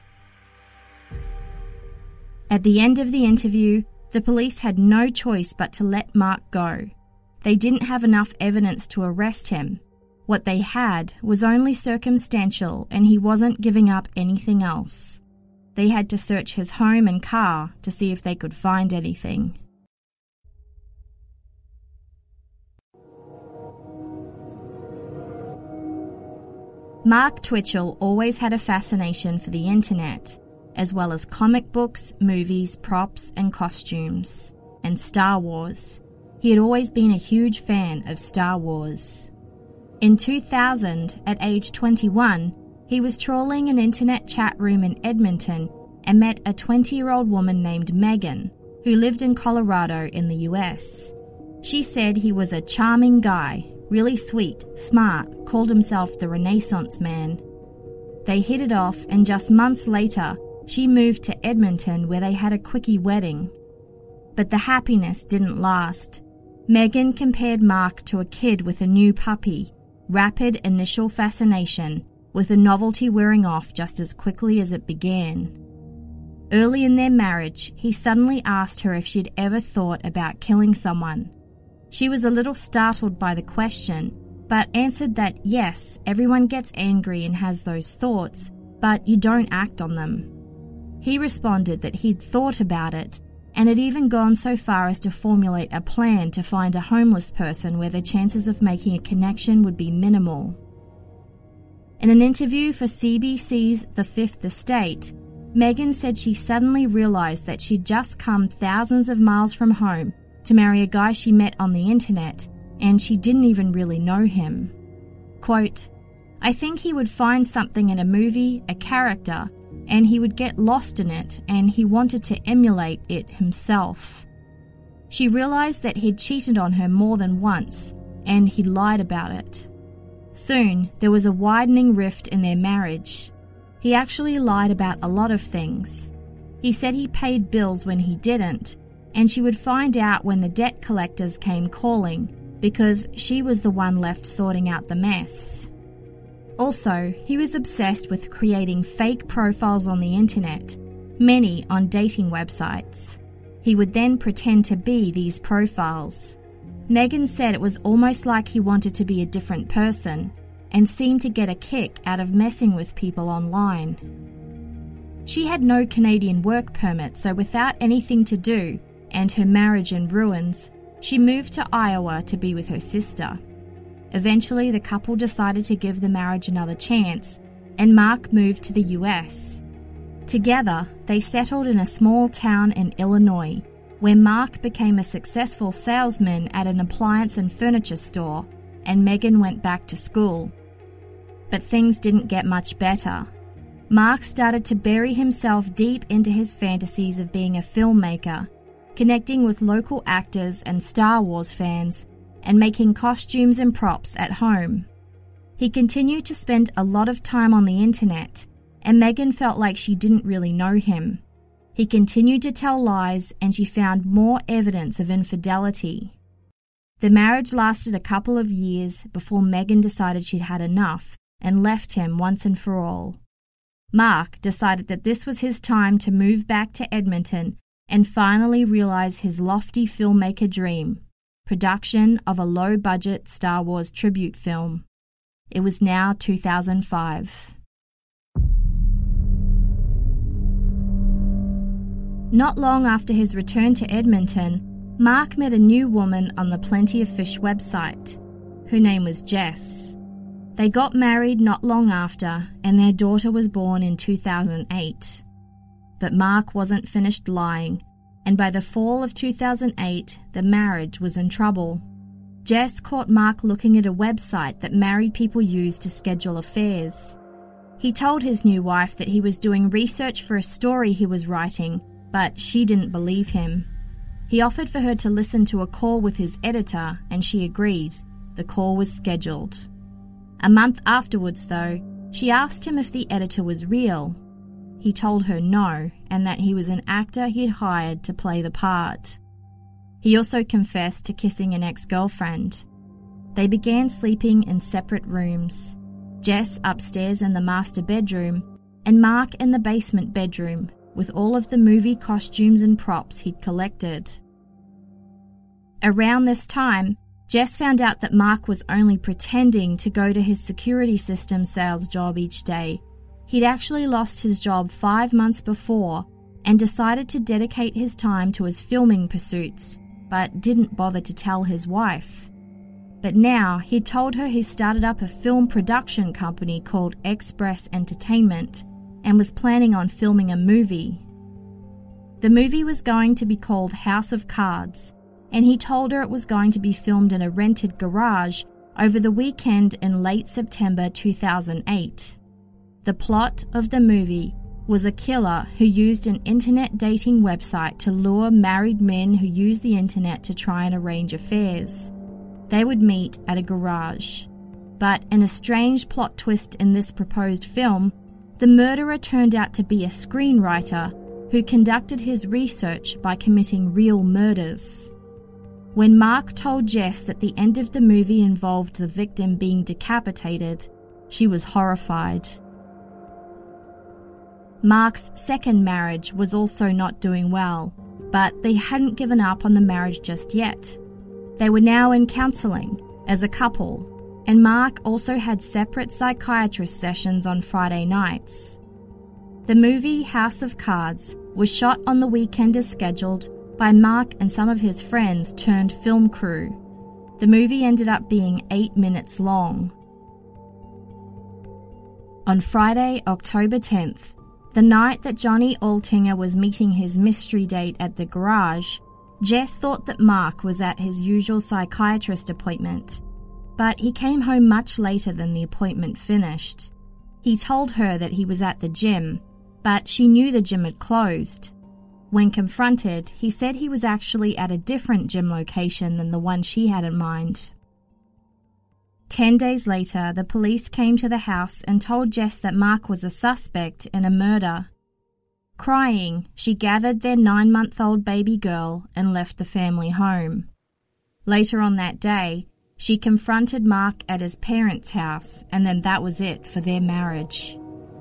[SPEAKER 5] At the end of the interview, the police had no choice but to let Mark go. They didn't have enough evidence to arrest him. What they had was only circumstantial, and he wasn't giving up anything else. They had to search his home and car to see if they could find anything. Mark Twitchell always had a fascination for the internet, as well as comic books, movies, props and costumes, and Star Wars. He had always been a huge fan of Star Wars. In 2000, at age 21, he was trawling an internet chat room in Edmonton and met a 20-year-old woman named Megan, who lived in Colorado in the US. She said he was a charming guy, really sweet, smart, called himself the Renaissance Man. They hit it off, and just months later, she moved to Edmonton where they had a quickie wedding. But the happiness didn't last. Megan compared Mark to a kid with a new puppy. Rapid initial fascination, with the novelty wearing off just as quickly as it began. Early in their marriage, he suddenly asked her if she'd ever thought about killing someone. She was a little startled by the question, but answered that yes, everyone gets angry and has those thoughts, but you don't act on them. He responded that he'd thought about it, and had even gone so far as to formulate a plan to find a homeless person where the chances of making a connection would be minimal. In an interview for CBC's The Fifth Estate, Megan said she suddenly realized that she'd just come thousands of miles from home to marry a guy she met on the internet, and she didn't even really know him. Quote, "I think he would find something in a movie, a character, and he would get lost in it, and he wanted to emulate it himself." She realized that he'd cheated on her more than once, and he'd lied about it. Soon, there was a widening rift in their marriage. He actually lied about a lot of things. He said he paid bills when he didn't, and she would find out when the debt collectors came calling, because she was the one left sorting out the mess. Also, he was obsessed with creating fake profiles on the internet, many on dating websites. He would then pretend to be these profiles. Megan said it was almost like he wanted to be a different person, and seemed to get a kick out of messing with people online. She had no Canadian work permit, so without anything to do, and her marriage in ruins, she moved to Iowa to be with her sister. Eventually, the couple decided to give the marriage another chance, and Mark moved to the US. Together, they settled in a small town in Illinois, where Mark became a successful salesman at an appliance and furniture store, and Megan went back to school. But things didn't get much better. Mark started to bury himself deep into his fantasies of being a filmmaker, connecting with local actors and Star Wars fans, and making costumes and props at home. He continued to spend a lot of time on the internet, and Megan felt like she didn't really know him. He continued to tell lies, and she found more evidence of infidelity. The marriage lasted a couple of years before Megan decided she'd had enough and left him once and for all. Mark decided that this was his time to move back to Edmonton and finally realize his lofty filmmaker dream, production of a low-budget Star Wars tribute film. It was now 2005. Not long after his return to Edmonton, Mark met a new woman on the Plenty of Fish website. Her name was Jess. They got married not long after, and their daughter was born in 2008. But Mark wasn't finished lying, and by the fall of 2008, the marriage was in trouble. Jess caught Mark looking at a website that married people use to schedule affairs. He told his new wife that he was doing research for a story he was writing, but she didn't believe him. He offered for her to listen to a call with his editor, and she agreed. The call was scheduled. A month afterwards, though, she asked him if the editor was real. He told her no, and that he was an actor he'd hired to play the part. He also confessed to kissing an ex-girlfriend. They began sleeping in separate rooms, Jess upstairs in the master bedroom, and Mark in the basement bedroom, with all of the movie costumes and props he'd collected. Around this time, Jess found out that Mark was only pretending to go to his security system sales job each day. He'd actually lost his job 5 months before and decided to dedicate his time to his filming pursuits, but didn't bother to tell his wife. But now he'd told her he started up a film production company called Express Entertainment and was planning on filming a movie. The movie was going to be called House of Cards, and he told her it was going to be filmed in a rented garage over the weekend in late September 2008. The plot of the movie was a killer who used an internet dating website to lure married men who use the internet to try and arrange affairs. They would meet at a garage. But in a strange plot twist in this proposed film, the murderer turned out to be a screenwriter who conducted his research by committing real murders. When Mark told Jess that the end of the movie involved the victim being decapitated, she was horrified. Mark's second marriage was also not doing well, but they hadn't given up on the marriage just yet. They were now in counselling as a couple, and Mark also had separate psychiatrist sessions on Friday nights. The movie House of Cards was shot on the weekend as scheduled by Mark and some of his friends turned film crew. The movie ended up being 8 minutes long. On Friday, October 10th, the night that Johnny Altinger was meeting his mystery date at the garage, Jess thought that Mark was at his usual psychiatrist appointment, but he came home much later than the appointment finished. He told her that he was at the gym, but she knew the gym had closed. When confronted, he said he was actually at a different gym location than the one she had in mind. 10 days later, the police came to the house and told Jess that Mark was a suspect in a murder. Crying, she gathered their 9-month-old baby girl and left the family home. Later on that day, she confronted Mark at his parents' house, and then that was it for their marriage.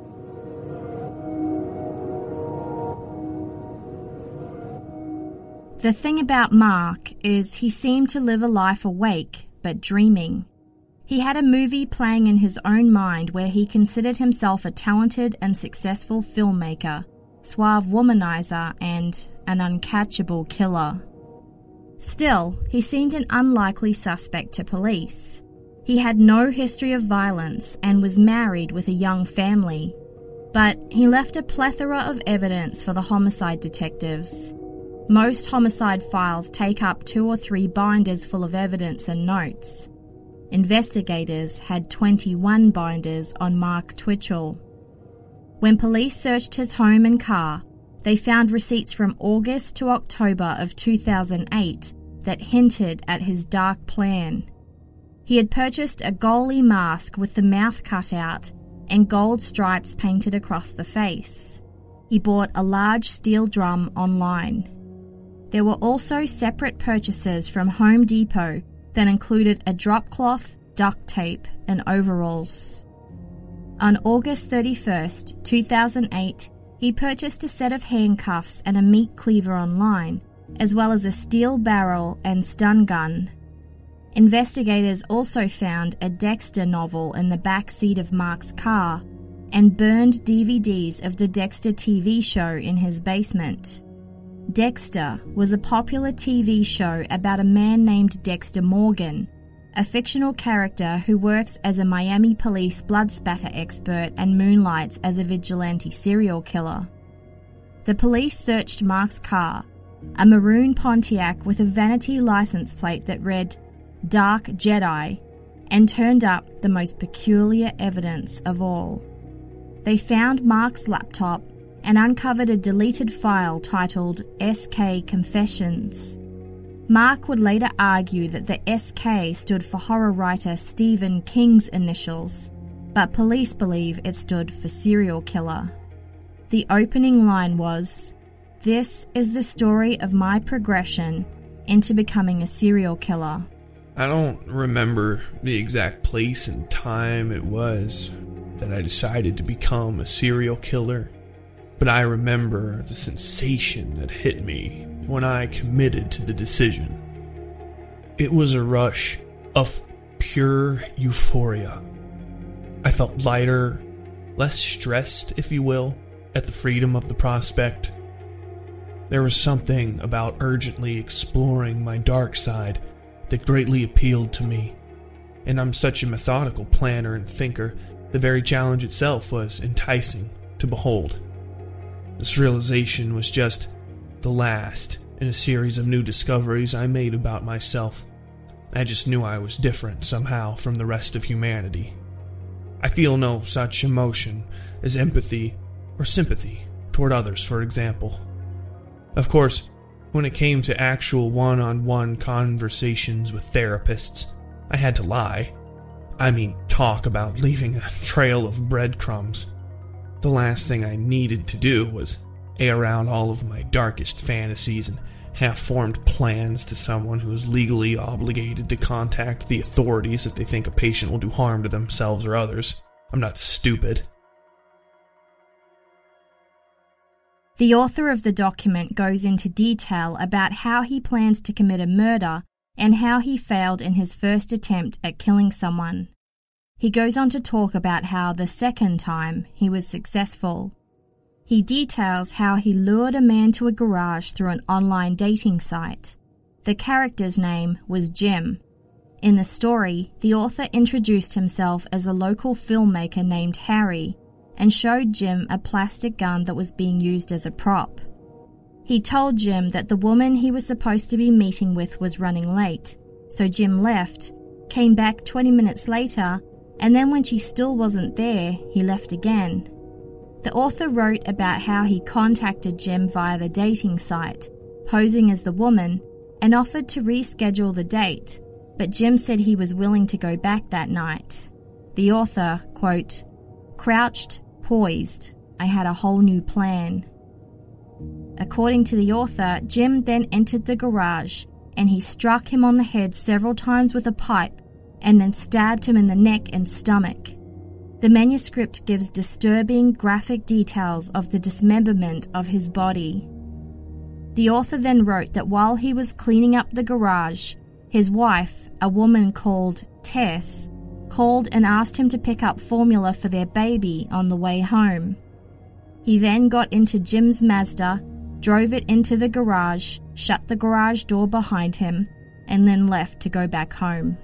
[SPEAKER 5] The thing about Mark is he seemed to live a life awake, but dreaming. He had a movie playing in his own mind where he considered himself a talented and successful filmmaker, suave womanizer, and an uncatchable killer. Still, he seemed an unlikely suspect to police. He had no history of violence and was married with a young family. But he left a plethora of evidence for the homicide detectives. Most homicide files take up 2 or 3 binders full of evidence and notes. Investigators had 21 binders on Mark Twitchell. When police searched his home and car, they found receipts from August to October of 2008 that hinted at his dark plan. He had purchased a goalie mask with the mouth cut out and gold stripes painted across the face. He bought a large steel drum online. There were also separate purchases from Home Depot that included a drop cloth, duct tape, and overalls. On August 31st, 2008, he purchased a set of handcuffs and a meat cleaver online, as well as a steel barrel and stun gun. Investigators also found a Dexter novel in the back seat of Mark's car and burned DVDs of the Dexter TV show in his basement. Dexter was a popular TV show about a man named Dexter Morgan, a fictional character who works as a Miami police blood spatter expert and moonlights as a vigilante serial killer. The police searched Mark's car, a maroon Pontiac with a vanity license plate that read Dark Jedi, and turned up the most peculiar evidence of all. They found Mark's laptop and uncovered a deleted file titled SK Confessions. Mark would later argue that the SK stood for horror writer Stephen King's initials, but police believe it stood for serial killer. The opening line was, "This is the story of my progression into becoming a serial killer."
[SPEAKER 11] I don't remember the exact place and time it was that I decided to become a serial killer, but I remember the sensation that hit me when I committed to the decision. It was a rush of pure euphoria. I felt lighter, less stressed, if you will, at the freedom of the prospect. There was something about urgently exploring my dark side that greatly appealed to me, and I'm such a methodical planner and thinker, the very challenge itself was enticing to behold. This realization was just the last in a series of new discoveries I made about myself. I just knew I was different somehow from the rest of humanity. I feel no such emotion as empathy or sympathy toward others, for example. Of course, when it came to actual one-on-one conversations with therapists, I had to lie. I mean, talk about leaving a trail of breadcrumbs. The last thing I needed to do was air out all of my darkest fantasies and half-formed plans to someone who is legally obligated to contact the authorities if they think a patient will do harm to themselves or others. I'm not stupid.
[SPEAKER 5] The author of the document goes into detail about how he plans to commit a murder and how he failed in his first attempt at killing someone. He goes on to talk about how the second time he was successful. He details how he lured a man to a garage through an online dating site. The character's name was Jim. In the story, the author introduced himself as a local filmmaker named Harry and showed Jim a plastic gun that was being used as a prop. He told Jim that the woman he was supposed to be meeting with was running late, so Jim left, came back 20 minutes later, and then when she still wasn't there, he left again. The author wrote about how he contacted Jim via the dating site, posing as the woman, and offered to reschedule the date, but Jim said he was willing to go back that night. The author, quote, "Crouched, poised, I had a whole new plan." According to the author, Jim then entered the garage and he struck him on the head several times with a pipe and then stabbed him in the neck and stomach. The manuscript gives disturbing, graphic details of the dismemberment of his body. The author then wrote that while he was cleaning up the garage, his wife, a woman called Tess, called and asked him to pick up formula for their baby on the way home. He then got into Jim's Mazda, drove it into the garage, shut the garage door behind him, and then left to go back home.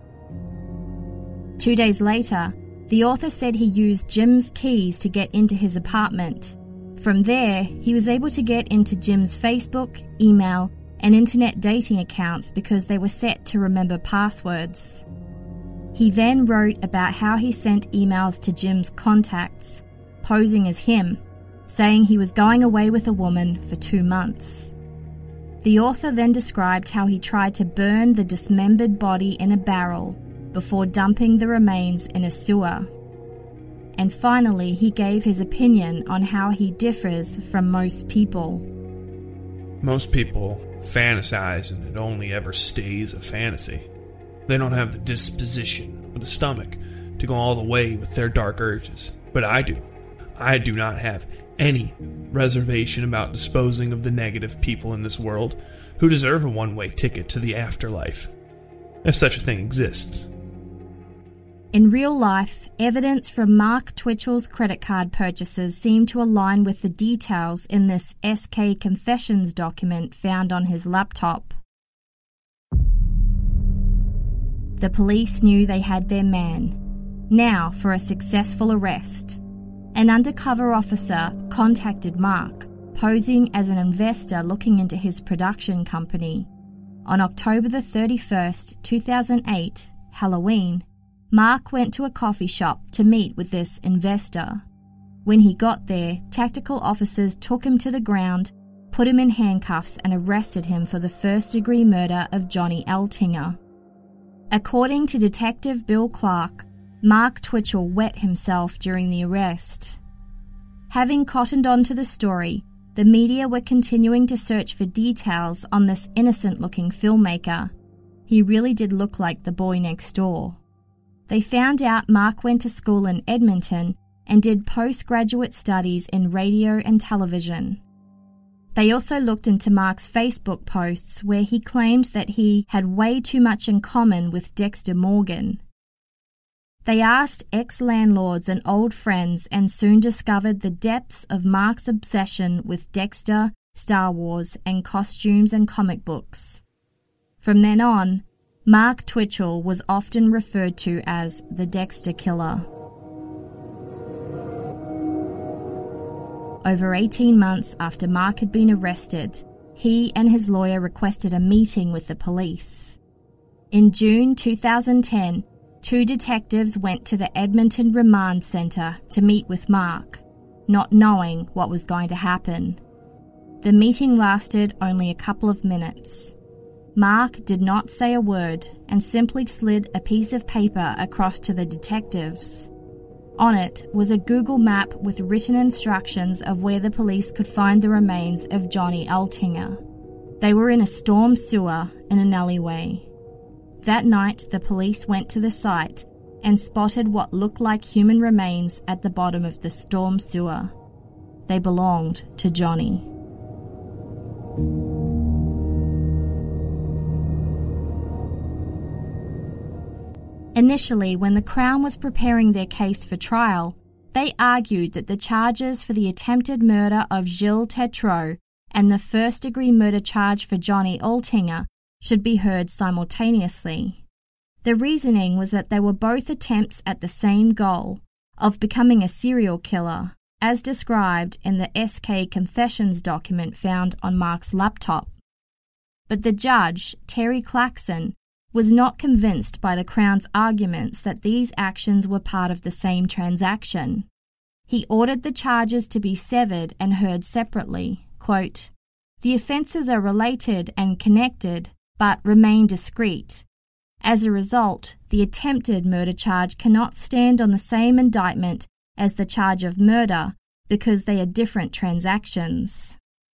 [SPEAKER 5] 2 days later, the author said he used Jim's keys to get into his apartment. From there, he was able to get into Jim's Facebook, email, and internet dating accounts because they were set to remember passwords. He then wrote about how he sent emails to Jim's contacts, posing as him, saying he was going away with a woman for 2 months. The author then described how he tried to burn the dismembered body in a barrel before dumping the remains in a sewer. And finally, he gave his opinion on how he differs from most people.
[SPEAKER 11] Most people fantasize and it only ever stays a fantasy. They don't have the disposition or the stomach to go all the way with their dark urges. But I do. I do not have any reservation about disposing of the negative people in this world who deserve a one-way ticket to the afterlife, if such a thing exists.
[SPEAKER 5] In real life, evidence from Mark Twitchell's credit card purchases seemed to align with the details in this SK Confessions document found on his laptop. The police knew they had their man. Now for a successful arrest. An undercover officer contacted Mark, posing as an investor looking into his production company. On October the 31st, 2008, Halloween, Mark went to a coffee shop to meet with this investor. When he got there, tactical officers took him to the ground, put him in handcuffs and arrested him for the first-degree murder of Johnny Eltinger. According to Detective Bill Clark, Mark Twitchell wet himself during the arrest. Having cottoned on to the story, the media were continuing to search for details on this innocent-looking filmmaker. He really did look like the boy next door. They found out Mark went to school in Edmonton and did postgraduate studies in radio and television. They also looked into Mark's Facebook posts where he claimed that he had way too much in common with Dexter Morgan. They asked ex-landlords and old friends and soon discovered the depths of Mark's obsession with Dexter, Star Wars, and costumes and comic books. From then on, Mark Twitchell was often referred to as the Dexter Killer. Over 18 months after Mark had been arrested, he and his lawyer requested a meeting with the police. In June 2010, 2 detectives went to the Edmonton Remand Centre to meet with Mark, not knowing what was going to happen. The meeting lasted only a couple of minutes. Mark did not say a word and simply slid a piece of paper across to the detectives. On it was a Google map with written instructions of where the police could find the remains of Johnny Eltinger. They were in a storm sewer in an alleyway. That night, the police went to the site and spotted what looked like human remains at the bottom of the storm sewer. They belonged to Johnny. Initially, when the Crown was preparing their case for trial, they argued that the charges for the attempted murder of Gilles Tétrault and the first-degree murder charge for Johnny Eltinger should be heard simultaneously. The reasoning was that they were both attempts at the same goal, of becoming a serial killer, as described in the SK Confessions document found on Mark's laptop. But the judge, Terry Claxon, was not convinced by the Crown's arguments that these actions were part of the same transaction. He ordered the charges to be severed and heard separately. Quote, "The offences are related and connected, but remain discrete. As a result, the attempted murder charge cannot stand on the same indictment as the charge of murder because they are different transactions."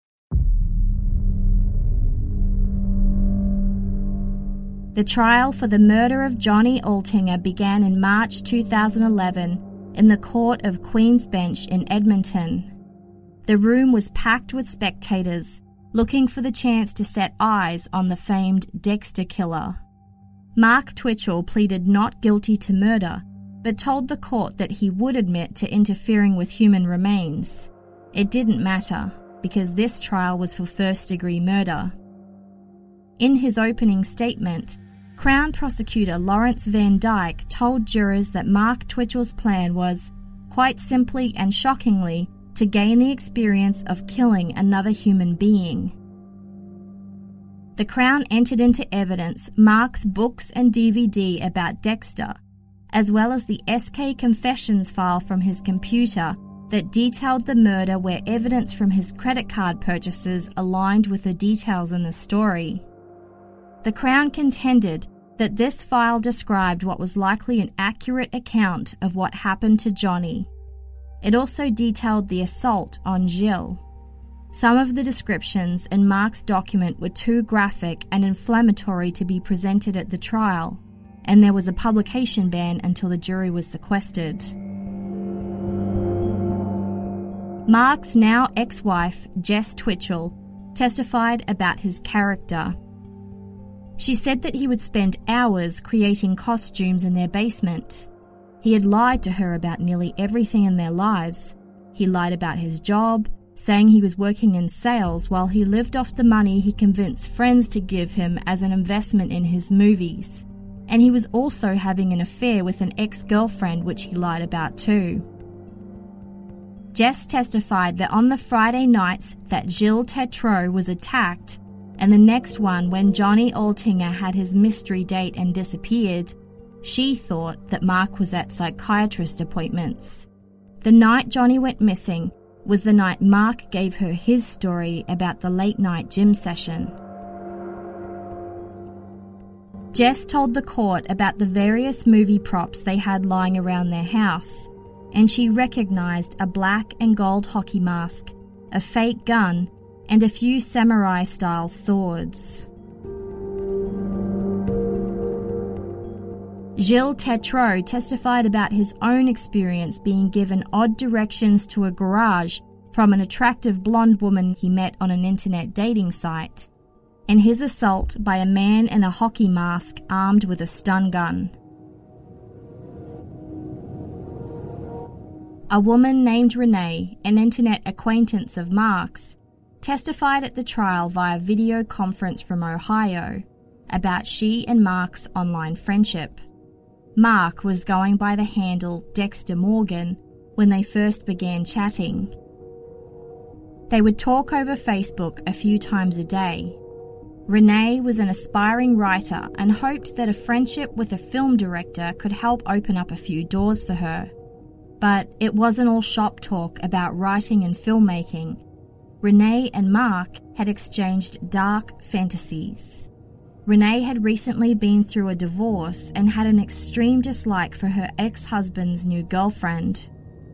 [SPEAKER 5] The trial for the murder of Johnny Eltinger began in March 2011 in the Court of Queen's Bench in Edmonton. The room was packed with spectators, looking for the chance to set eyes on the famed Dexter Killer. Mark Twitchell pleaded not guilty to murder, but told the court that he would admit to interfering with human remains. It didn't matter, because this trial was for first-degree murder. In his opening statement, Crown Prosecutor Lawrence Van Dyke told jurors that Mark Twitchell's plan was, quite simply and shockingly, to gain the experience of killing another human being. The Crown entered into evidence Mark's books and DVD about Dexter, as well as the SK Confessions file from his computer that detailed the murder where evidence from his credit card purchases aligned with the details in the story. The Crown contended that this file described what was likely an accurate account of what happened to Johnny. It also detailed the assault on Gilles. Some of the descriptions in Mark's document were too graphic and inflammatory to be presented at the trial, and there was a publication ban until the jury was sequestered. Mark's now ex-wife, Jess Twitchell, testified about his character. She said that he would spend hours creating costumes in their basement. He had lied to her about nearly everything in their lives. He lied about his job, saying he was working in sales while he lived off the money he convinced friends to give him as an investment in his movies. And he was also having an affair with an ex-girlfriend, which he lied about too. Jess testified that on the Friday nights that Gilles Tétrault was attacked, and the next one when Johnny Altinger had his mystery date and disappeared, she thought that Mark was at psychiatrist appointments. The night Johnny went missing was the night Mark gave her his story about the late-night gym session. Jess told the court about the various movie props they had lying around their house, and she recognized a black and gold hockey mask, a fake gun, and a few samurai-style swords. Gilles Tétrault testified about his own experience being given odd directions to a garage from an attractive blonde woman he met on an internet dating site, and his assault by a man in a hockey mask armed with a stun gun. A woman named Renee, an internet acquaintance of Mark's, testified at the trial via video conference from Ohio about she and Mark's online friendship. Mark was going by the handle Dexter Morgan when they first began chatting. They would talk over Facebook a few times a day. Renee was an aspiring writer and hoped that a friendship with a film director could help open up a few doors for her. But it wasn't all shop talk about writing and filmmaking. Renee and Mark had exchanged dark fantasies. Renee had recently been through a divorce and had an extreme dislike for her ex-husband's new girlfriend.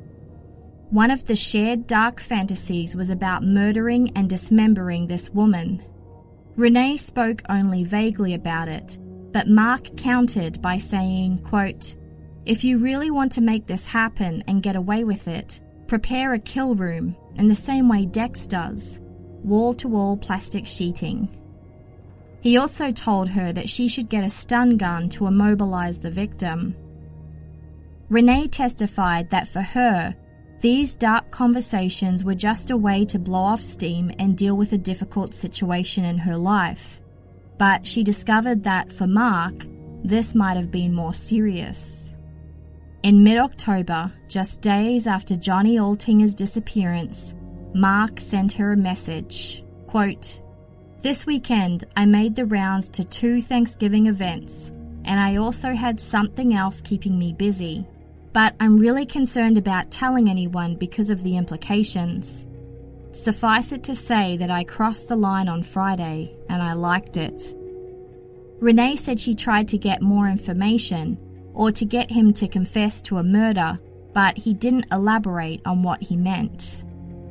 [SPEAKER 5] One of the shared dark fantasies was about murdering and dismembering this woman. Renee spoke only vaguely about it, but Mark countered by saying, quote, "If you really want to make this happen and get away with it, prepare a kill room in the same way Dex does, wall-to-wall plastic sheeting." He also told her that she should get a stun gun to immobilize the victim. Renee testified that for her, these dark conversations were just a way to blow off steam and deal with a difficult situation in her life. But she discovered that for Mark, this might have been more serious. In mid-October, just days after Johnny Altinger's disappearance, Mark sent her a message, quote, "This weekend, I made the rounds to 2 Thanksgiving events, and I also had something else keeping me busy. But I'm really concerned about telling anyone because of the implications. Suffice it to say that I crossed the line on Friday, and I liked it." Renee said she tried to get more information, or to get him to confess to a murder, but he didn't elaborate on what he meant.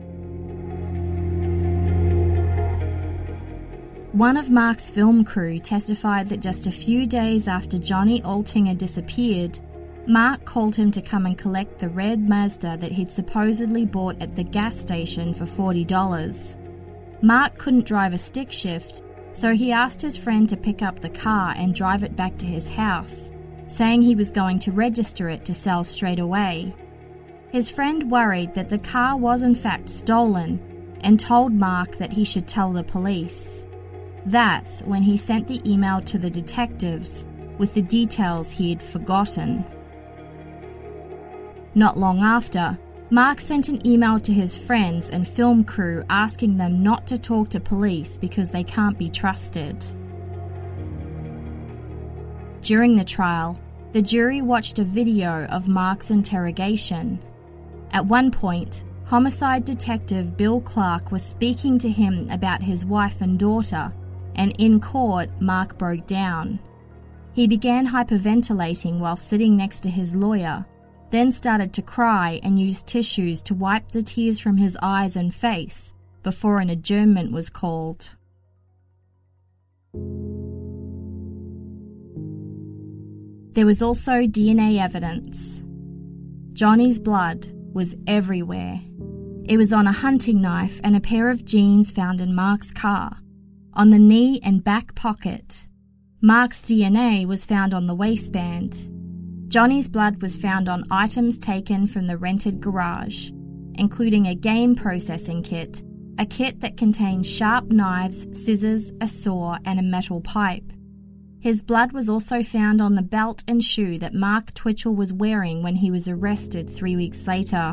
[SPEAKER 5] One of Mark's film crew testified that just a few days after Johnny Altinger disappeared, Mark called him to come and collect the red Mazda that he'd supposedly bought at the gas station for $40. Mark couldn't drive a stick shift, so he asked his friend to pick up the car and drive it back to his house, saying he was going to register it to sell straight away. His friend worried that the car was in fact stolen, and told Mark that he should tell the police. That's when he sent the email to the detectives with the details he had forgotten. Not long after, Mark sent an email to his friends and film crew asking them not to talk to police because they can't be trusted. During the trial, the jury watched a video of Mark's interrogation. At one point, homicide detective Bill Clark was speaking to him about his wife and daughter, and in court, Mark broke down. He began hyperventilating while sitting next to his lawyer, then started to cry and used tissues to wipe the tears from his eyes and face before an adjournment was called. There was also DNA evidence. Johnny's blood was everywhere. It was on a hunting knife and a pair of jeans found in Mark's car, on the knee and back pocket. Mark's DNA was found on the waistband. Johnny's blood was found on items taken from the rented garage, including a game processing kit, a kit that contained sharp knives, scissors, a saw, and a metal pipe. His blood was also found on the belt and shoe that Mark Twitchell was wearing when he was arrested 3 weeks later.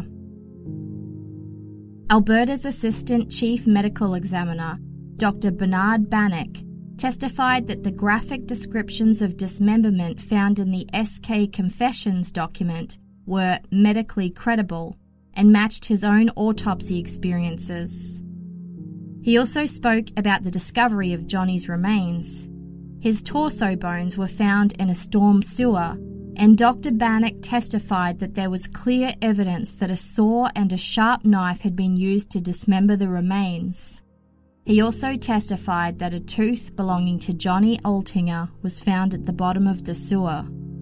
[SPEAKER 5] Alberta's Assistant Chief Medical Examiner, Dr. Bernard Bannock, testified that the graphic descriptions of dismemberment found in the SK Confessions document were medically credible and matched his own autopsy experiences. He also spoke about the discovery of Johnny's remains. His torso bones were found in a storm sewer, and Dr. Bannock testified that there was clear evidence that a saw and a sharp knife had been used to dismember the remains. He also testified that a tooth belonging to Johnny Altinger was found at the bottom of the sewer.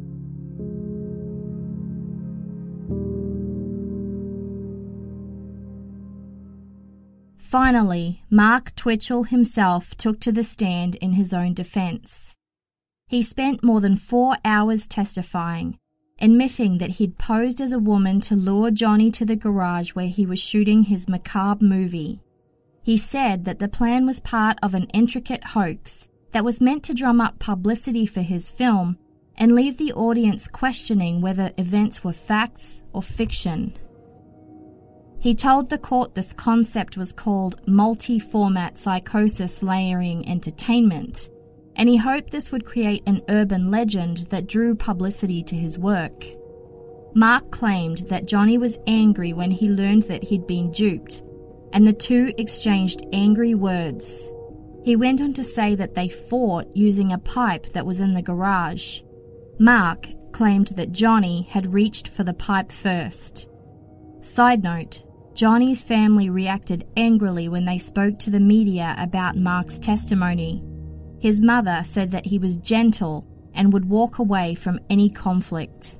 [SPEAKER 5] Finally, Mark Twitchell himself took to the stand in his own defense. He spent more than 4 hours testifying, admitting that he'd posed as a woman to lure Johnny to the garage where he was shooting his macabre movie. He said that the plan was part of an intricate hoax that was meant to drum up publicity for his film and leave the audience questioning whether events were facts or fiction. He told the court this concept was called multi-format psychosis layering entertainment, and he hoped this would create an urban legend that drew publicity to his work. Mark claimed that Johnny was angry when he learned that he'd been duped, and the two exchanged angry words. He went on to say that they fought using a pipe that was in the garage. Mark claimed that Johnny had reached for the pipe first. Side note, Johnny's family reacted angrily when they spoke to the media about Mark's testimony. His mother said that he was gentle and would walk away from any conflict.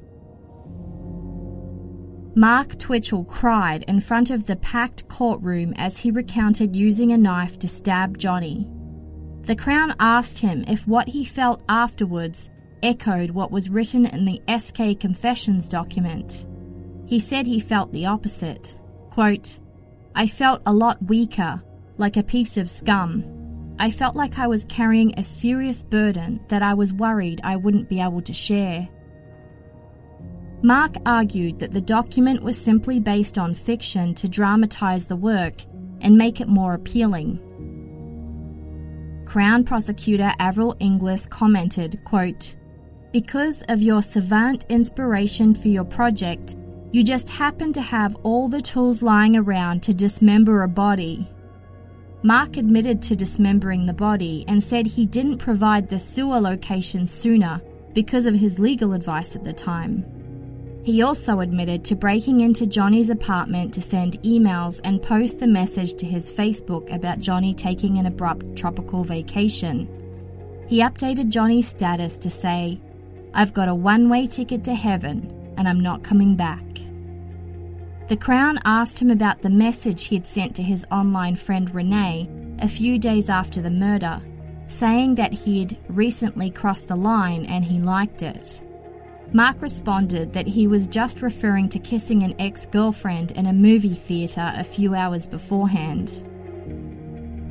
[SPEAKER 5] Mark Twitchell cried in front of the packed courtroom as he recounted using a knife to stab Johnny. The Crown asked him if what he felt afterwards echoed what was written in the SK Confessions document. He said he felt the opposite. Quote, "I felt a lot weaker, like a piece of scum. I felt like I was carrying a serious burden that I was worried I wouldn't be able to share." Mark argued that the document was simply based on fiction to dramatize the work and make it more appealing. Crown Prosecutor Avril Inglis commented, quote, "Because of your savant inspiration for your project, you just happen to have all the tools lying around to dismember a body." Mark admitted to dismembering the body and said he didn't provide the sewer location sooner because of his legal advice at the time. He also admitted to breaking into Johnny's apartment to send emails and post the message to his Facebook about Johnny taking an abrupt tropical vacation. He updated Johnny's status to say, "I've got a one-way ticket to heaven and I'm not coming back." The Crown asked him about the message he had sent to his online friend Renee a few days after the murder, saying that he'd recently crossed the line and he liked it. Mark responded that he was just referring to kissing an ex-girlfriend in a movie theatre a few hours beforehand.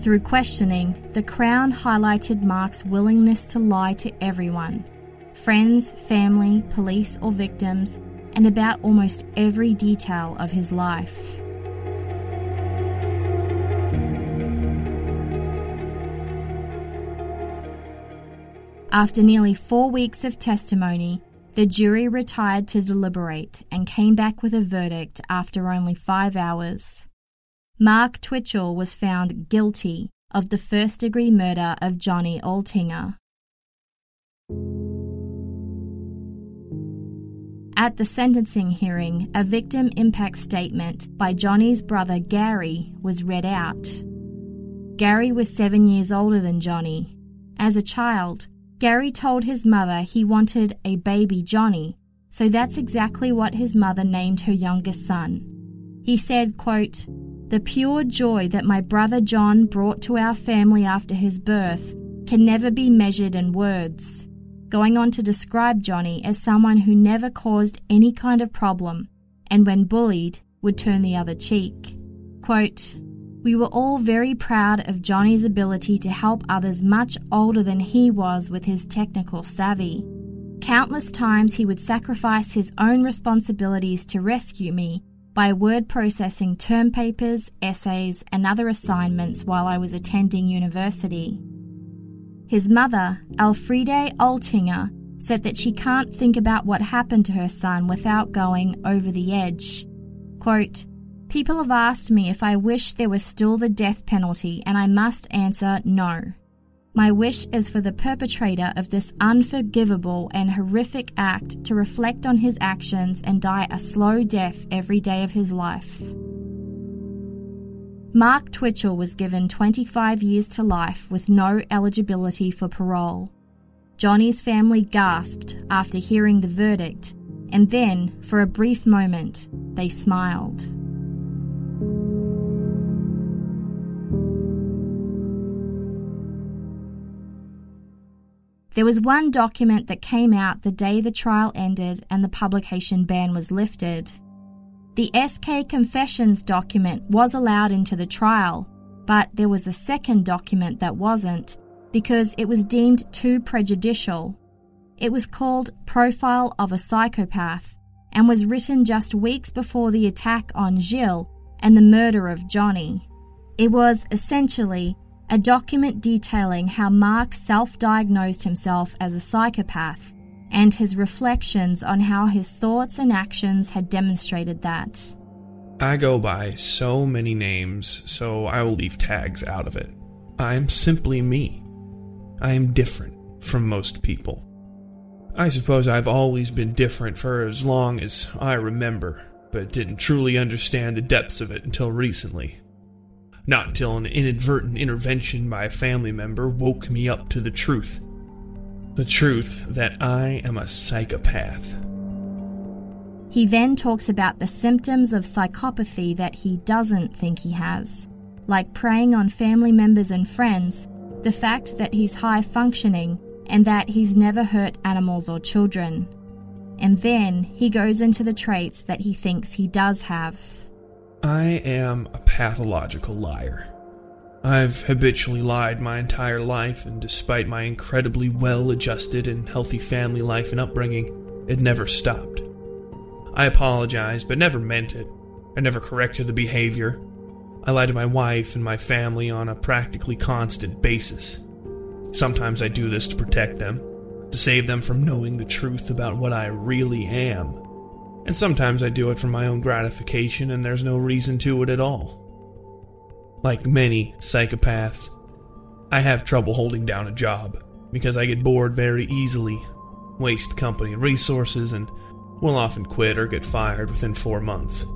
[SPEAKER 5] Through questioning, the Crown highlighted Mark's willingness to lie to everyone, friends, family, police or victims, and about almost every detail of his life. After nearly 4 weeks of testimony, the jury retired to deliberate and came back with a verdict after only 5 hours. Mark Twitchell was found guilty of the first-degree murder of Johnny Altinger. At the sentencing hearing, a victim impact statement by Johnny's brother Gary was read out. Gary was 7 years older than Johnny. As a child, Gary told his mother he wanted a baby Johnny, so that's exactly what his mother named her youngest son. He said, quote, "The pure joy that my brother John brought to our family after his birth can never be measured in words," going on to describe Johnny as someone who never caused any kind of problem, and when bullied, would turn the other cheek. Quote, "We were all very proud of Johnny's ability to help others much older than he was with his technical savvy. Countless times he would sacrifice his own responsibilities to rescue me by word processing term papers, essays, and other assignments while I was attending university." His mother, Elfriede Altinger, said that she can't think about what happened to her son without going over the edge. Quote, "People have asked me if I wish there was still the death penalty, and I must answer no. My wish is for the perpetrator of this unforgivable and horrific act to reflect on his actions and die a slow death every day of his life." Mark Twitchell was given 25 years to life with no eligibility for parole. Johnny's family gasped after hearing the verdict, and then, for a brief moment, they smiled. There was one document that came out the day the trial ended and the publication ban was lifted. The SK Confessions document was allowed into the trial, but there was a second document that wasn't, because it was deemed too prejudicial. It was called Profile of a Psychopath, and was written just weeks before the attack on Gilles and the murder of Johnny. It was essentially a document detailing how Mark self-diagnosed himself as a psychopath, and his reflections on how his thoughts and actions had demonstrated that.
[SPEAKER 11] I go by so many names, so I will leave tags out of it. I am simply me. I am different from most people. I suppose I've always been different for as long as I remember, but didn't truly understand the depths of it until recently. Not until an inadvertent intervention by a family member woke me up to the truth. The truth that I am a psychopath.
[SPEAKER 5] He then talks about the symptoms of psychopathy that he doesn't think he has, like preying on family members and friends, the fact that he's high-functioning, and that he's never hurt animals or children. And then he goes into the traits that he thinks he does have.
[SPEAKER 11] I am a pathological liar. I've habitually lied my entire life, and despite my incredibly well-adjusted and healthy family life and upbringing, it never stopped. I apologized, but never meant it. I never corrected the behavior. I lied to my wife and my family on a practically constant basis. Sometimes I do this to protect them, to save them from knowing the truth about what I really am. And sometimes I do it for my own gratification, and there's no reason to it at all. Like many psychopaths, I have trouble holding down a job, because I get bored very easily, waste company resources, and will often quit or get fired within 4 months.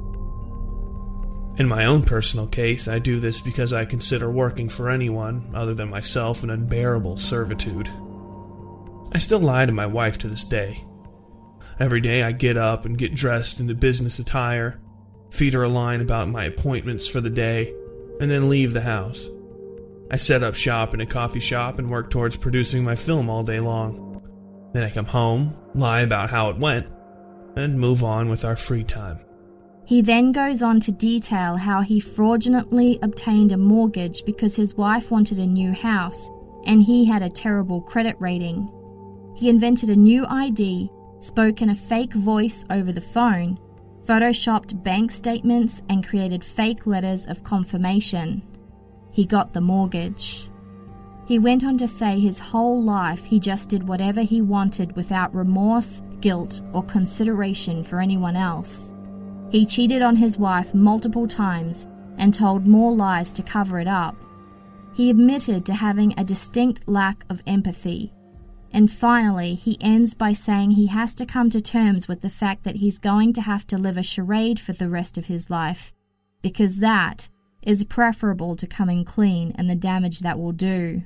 [SPEAKER 11] In my own personal case, I do this because I consider working for anyone other than myself an unbearable servitude. I still lie to my wife to this day. Every day I get up and get dressed into business attire, feed her a line about my appointments for the day, and then leave the house. I set up shop in a coffee shop and work towards producing my film all day long. Then I come home, lie about how it went, and move on with our free time.
[SPEAKER 5] He then goes on to detail how he fraudulently obtained a mortgage because his wife wanted a new house and he had a terrible credit rating. He invented a new ID, spoke in a fake voice over the phone, photoshopped bank statements, and created fake letters of confirmation. He got the mortgage. He went on to say his whole life he just did whatever he wanted without remorse, guilt, or consideration for anyone else. He cheated on his wife multiple times and told more lies to cover it up. He admitted to having a distinct lack of empathy. And finally, he ends by saying he has to come to terms with the fact that he's going to have to live a charade for the rest of his life, because that is preferable to coming clean and the damage that will do.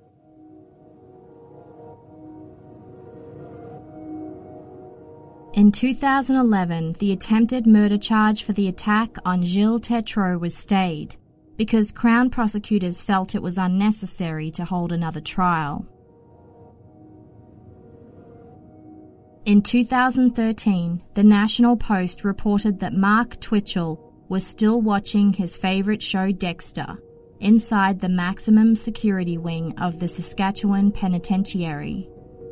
[SPEAKER 5] In 2011, the attempted murder charge for the attack on Gilles Tétrault was stayed because Crown prosecutors felt it was unnecessary to hold another trial. In 2013, the National Post reported that Mark Twitchell was still watching his favourite show Dexter inside the maximum security wing of the Saskatchewan Penitentiary.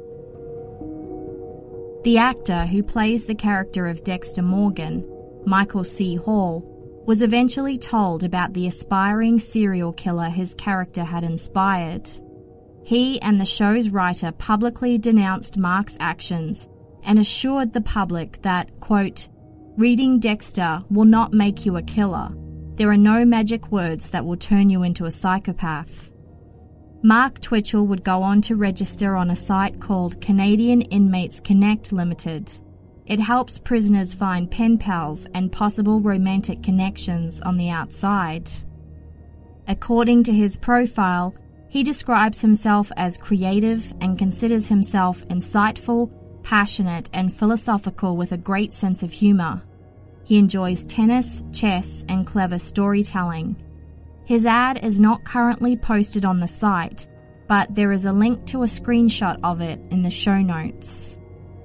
[SPEAKER 5] The actor who plays the character of Dexter Morgan, Michael C. Hall, was eventually told about the aspiring serial killer his character had inspired. He and the show's writer publicly denounced Mark's actions and assured the public that, quote, "Reading Dexter will not make you a killer. There are no magic words that will turn you into a psychopath." Mark Twitchell would go on to register on a site called Canadian Inmates Connect Limited. It helps prisoners find pen pals and possible romantic connections on the outside. According to his profile, he describes himself as creative and considers himself insightful, passionate, and philosophical with a great sense of humour. He enjoys tennis, chess, and clever storytelling. His ad is not currently posted on the site, but there is a link to a screenshot of it in the show notes.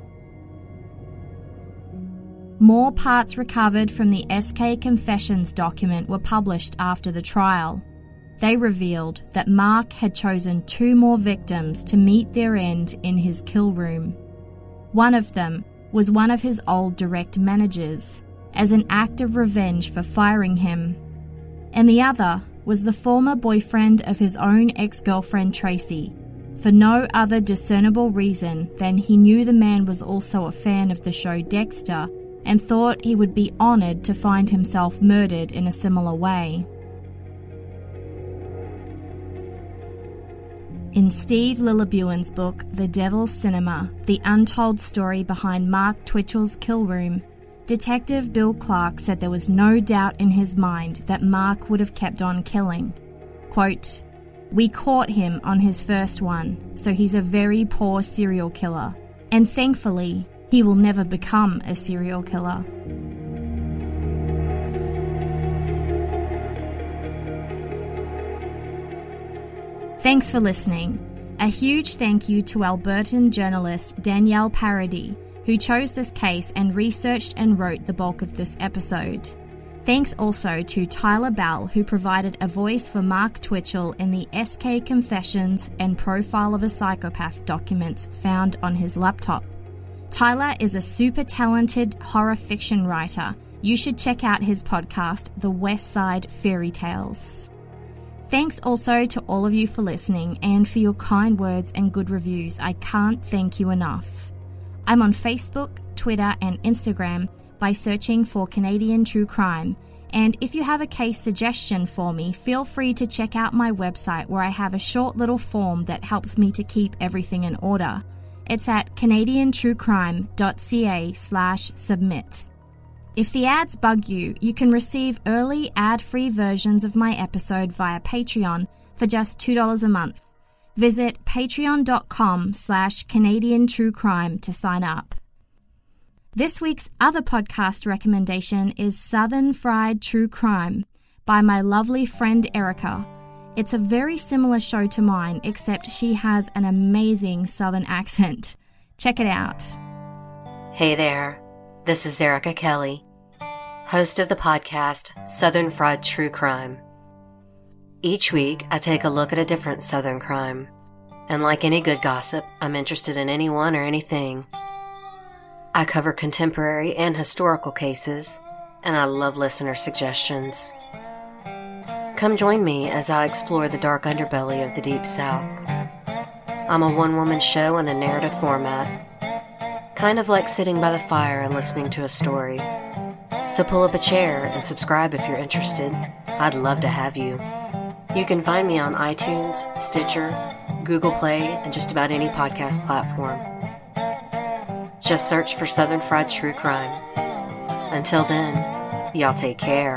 [SPEAKER 5] More parts recovered from the SK Confessions document were published after the trial. They revealed that Mark had chosen 2 more victims to meet their end in his kill room. One of them was one of his old direct managers, as an act of revenge for firing him. And the other was the former boyfriend of his own ex-girlfriend Tracy, for no other discernible reason than he knew the man was also a fan of the show Dexter and thought he would be honoured to find himself murdered in a similar way. In Steve Lillebuen's book, The Devil's Cinema, the untold story behind Mark Twitchell's kill room, Detective Bill Clark said there was no doubt in his mind that Mark would have kept on killing. Quote, "We caught him on his first one, so he's a very poor serial killer. And thankfully, he will never become a serial killer." Thanks for listening. A huge thank you to Albertan journalist Danielle Paradis, who chose this case and researched and wrote the bulk of this episode. Thanks also to Tyler Bell, who provided a voice for Mark Twitchell in the SK Confessions and Profile of a Psychopath documents found on his laptop. Tyler is a super talented horror fiction writer. You should check out his podcast, The West Side Fairy Tales. Thanks also to all of you for listening and for your kind words and good reviews. I can't thank you enough. I'm on Facebook, Twitter, and Instagram by searching for Canadian True Crime. And if you have a case suggestion for me, feel free to check out my website where I have a short little form that helps me to keep everything in order. It's at canadiantruecrime.ca/submit. If the ads bug you, you can receive early ad-free versions of my episode via Patreon for just $2 a month. Visit patreon.com/CanadianTrueCrime to sign up. This week's other podcast recommendation is Southern Fried True Crime by my lovely friend Erica. It's a very similar show to mine, except she has an amazing Southern accent. Check it out.
[SPEAKER 12] Hey there, this is Erica Kelly, host of the podcast Southern Fried True Crime. Each week, I take a look at a different Southern crime. And like any good gossip, I'm interested in anyone or anything. I cover contemporary and historical cases, and I love listener suggestions. Come join me as I explore the dark underbelly of the Deep South. I'm a one-woman show in a narrative format, kind of like sitting by the fire and listening to a story. So pull up a chair and subscribe if you're interested. I'd love to have you. You can find me on iTunes, Stitcher, Google Play, and just about any podcast platform. Just search for Southern Fried True Crime. Until then, y'all take care.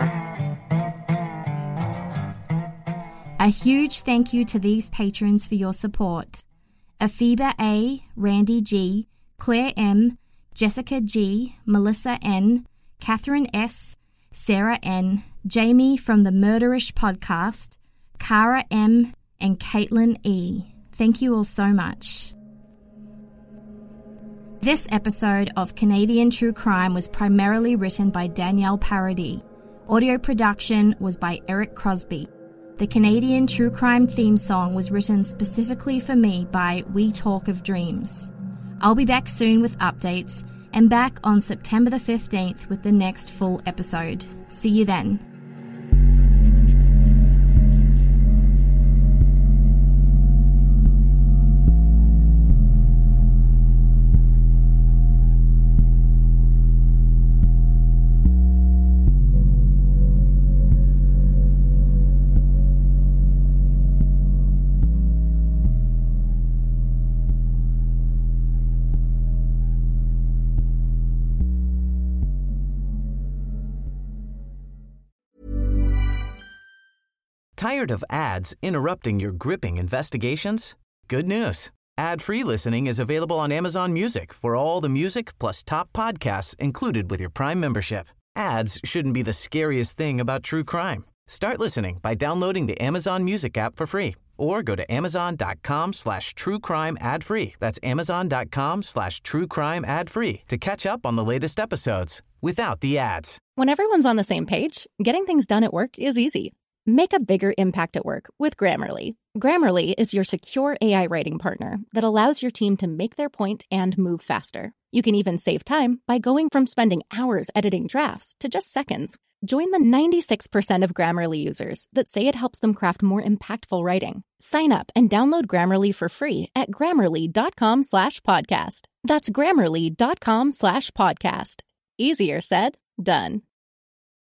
[SPEAKER 5] A huge thank you to these patrons for your support. Afiba A, Randy G, Claire M, Jessica G, Melissa N, Catherine S, Sarah N, Jamie from the Murderish podcast, Cara M, and Caitlin E. Thank you all so much. This episode of Canadian True Crime was primarily written by Danielle Paradis. Audio production was by Eric Crosby. The Canadian True Crime theme song was written specifically for me by We Talk of Dreams. I'll be back soon with updates and back on September the 15th with the next full episode. See you then.
[SPEAKER 4] Tired of ads interrupting your gripping investigations? Good news. Ad-free listening is available on Amazon Music for all the music plus top podcasts included with your Prime membership. Ads shouldn't be the scariest thing about true crime. Start listening by downloading the Amazon Music app for free or go to amazon.com/truecrime ad-free. That's amazon.com/truecrime ad-free to catch up on the latest episodes without the ads.
[SPEAKER 13] When everyone's on the same page, getting things done at work is easy. Make a bigger impact at work with Grammarly. Grammarly is your secure AI writing partner that allows your team to make their point and move faster. You can even save time by going from spending hours editing drafts to just seconds. Join the 96% of Grammarly users that say it helps them craft more impactful writing. Sign up and download Grammarly for free at Grammarly.com/podcast. That's Grammarly.com/podcast. Easier said, done.